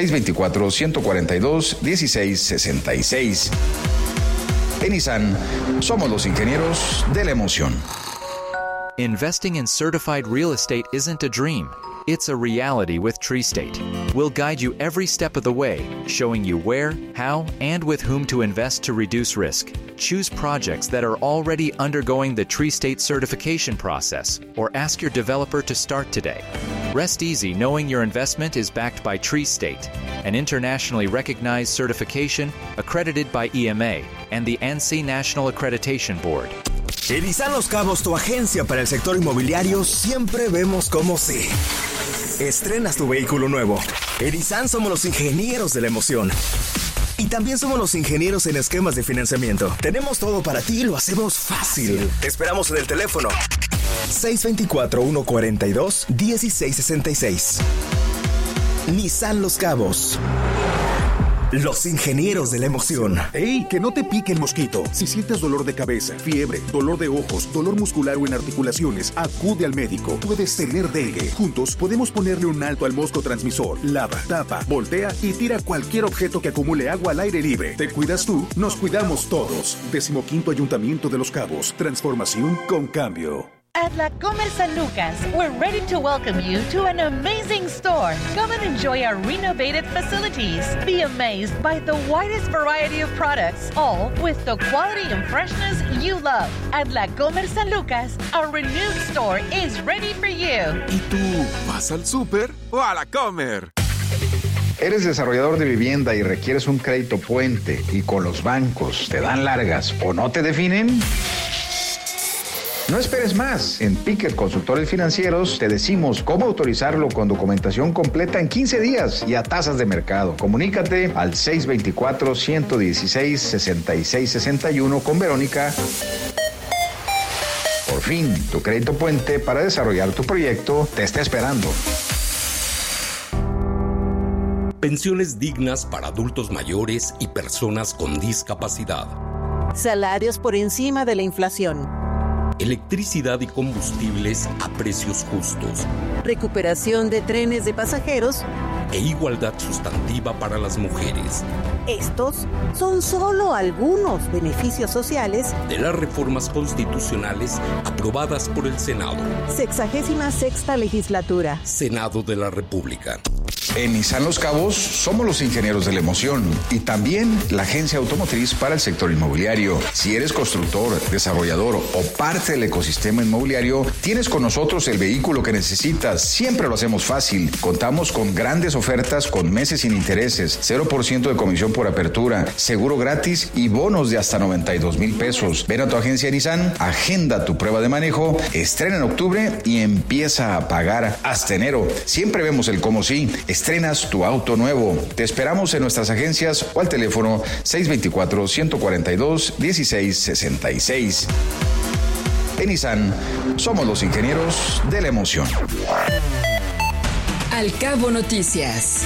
624-142-1666. En Nissan, somos los ingenieros de la emoción. Investing in certified real estate isn't a dream. It's a reality with TreeState. We'll guide you every step of the way, showing you where, how, and with whom to invest to reduce risk. Choose projects that are already undergoing the TreeState certification process, or ask your developer to start today. Rest easy knowing your investment is backed by TreeState, an internationally recognized certification accredited by EMA and the ANSI National Accreditation Board. En Nissan Los Cabos, tu agencia para el sector inmobiliario, siempre vemos cómo sí. Estrenas tu vehículo nuevo. En Nissan somos los ingenieros de la emoción. Y también somos los ingenieros en esquemas de financiamiento. Tenemos todo para ti y lo hacemos fácil. Te esperamos en el teléfono 624-142-1666. Nissan Los Cabos. Los ingenieros de la emoción. ¡Ey! Que no te pique el mosquito. Si sientes dolor de cabeza, fiebre, dolor de ojos, dolor muscular o en articulaciones, acude al médico. Puedes tener dengue. Juntos podemos ponerle un alto al mosco transmisor. Lava, tapa, voltea y tira cualquier objeto que acumule agua al aire libre. Te cuidas tú, nos cuidamos todos. 15º Ayuntamiento de Los Cabos. Transformación con cambio. At La Comer San Lucas, we're ready to welcome you to an amazing store. Come and enjoy our renovated facilities. Be amazed by the widest variety of products, all with the quality and freshness you love. At La Comer San Lucas, our renewed store is ready for you. ¿Y tú vas al súper o a La Comer? ¿Eres desarrollador de vivienda y requieres un crédito puente y con los bancos te dan largas o no te definen? No esperes más. En Piquet Consultores Financieros te decimos cómo autorizarlo con documentación completa en 15 días y a tasas de mercado. Comunícate al 624-116-6661 con Verónica. Por fin, tu crédito puente para desarrollar tu proyecto te está esperando. Pensiones dignas para adultos mayores y personas con discapacidad. Salarios por encima de la inflación. Electricidad y combustibles a precios justos. Recuperación de trenes de pasajeros. E igualdad sustantiva para las mujeres. Estos son solo algunos beneficios sociales de las reformas constitucionales aprobadas por el Senado. 66ª legislatura. Senado de la República. En Nissan Los Cabos somos los ingenieros de la emoción y también la agencia automotriz para el sector inmobiliario. Si eres constructor, desarrollador o parte del ecosistema inmobiliario, tienes con nosotros el vehículo que necesitas. Siempre lo hacemos fácil. Contamos con grandes ofertas con meses sin intereses, 0% de comisión por apertura, seguro gratis y bonos de hasta 92,000 pesos. Ven a tu agencia Nissan, agenda tu prueba de manejo, estrena en octubre y empieza a pagar hasta enero. Siempre vemos el cómo sí. Estrenas tu auto nuevo. Te esperamos en nuestras agencias o al teléfono 624-142-1666. En Nissan, somos los ingenieros de la emoción. Al Cabo Noticias.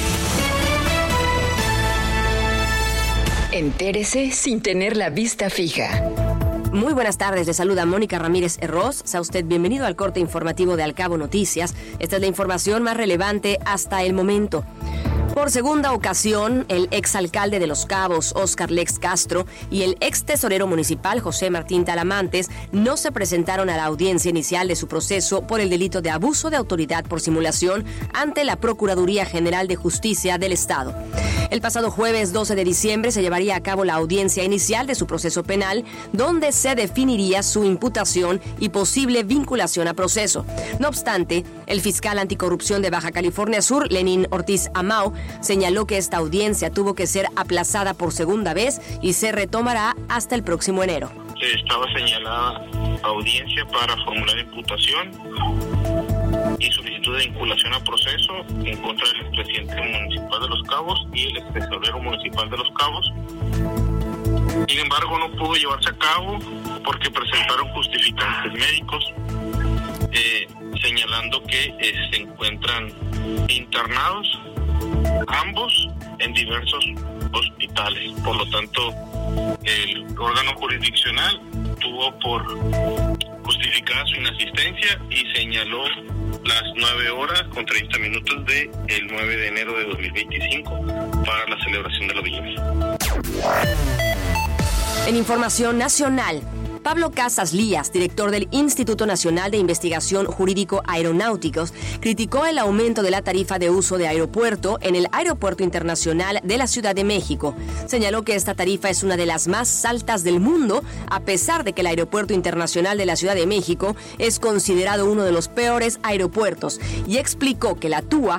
Entérese sin tener la vista fija. Muy buenas tardes, le saluda Mónica Ramírez Herroz. Sea usted bienvenido al corte informativo de Al Cabo Noticias. Esta es la información más relevante hasta el momento. Por segunda ocasión, el exalcalde de Los Cabos, Óscar Lex Castro, y el ex tesorero municipal, José Martín Talamantes, no se presentaron a la audiencia inicial de su proceso por el delito de abuso de autoridad por simulación ante la Procuraduría General de Justicia del Estado. El pasado jueves 12 de diciembre se llevaría a cabo la audiencia inicial de su proceso penal, donde se definiría su imputación y posible vinculación a proceso. No obstante, el fiscal anticorrupción de Baja California Sur, Lenín Ortiz Amau, señaló que esta audiencia tuvo que ser aplazada por segunda vez y se retomará hasta el próximo enero. Estaba señalada audiencia para formular imputación y solicitud de vinculación a proceso en contra del expresidente municipal de Los Cabos y el extesorero municipal de Los Cabos. Sin embargo, no pudo llevarse a cabo porque presentaron justificantes médicos señalando que se encuentran internados ambos en diversos hospitales. Por lo tanto, el órgano jurisdiccional tuvo por justificada su inasistencia y señaló las 9 horas con 30 minutos del 9 de enero de 2025 para la celebración de la audiencia. En información nacional, Pablo Casas Lías, director del Instituto Nacional de Investigación Jurídico Aeronáuticos, criticó el aumento de la tarifa de uso de aeropuerto en el Aeropuerto Internacional de la Ciudad de México. Señaló que esta tarifa es una de las más altas del mundo, a pesar de que el Aeropuerto Internacional de la Ciudad de México es considerado uno de los peores aeropuertos, y explicó que la TUA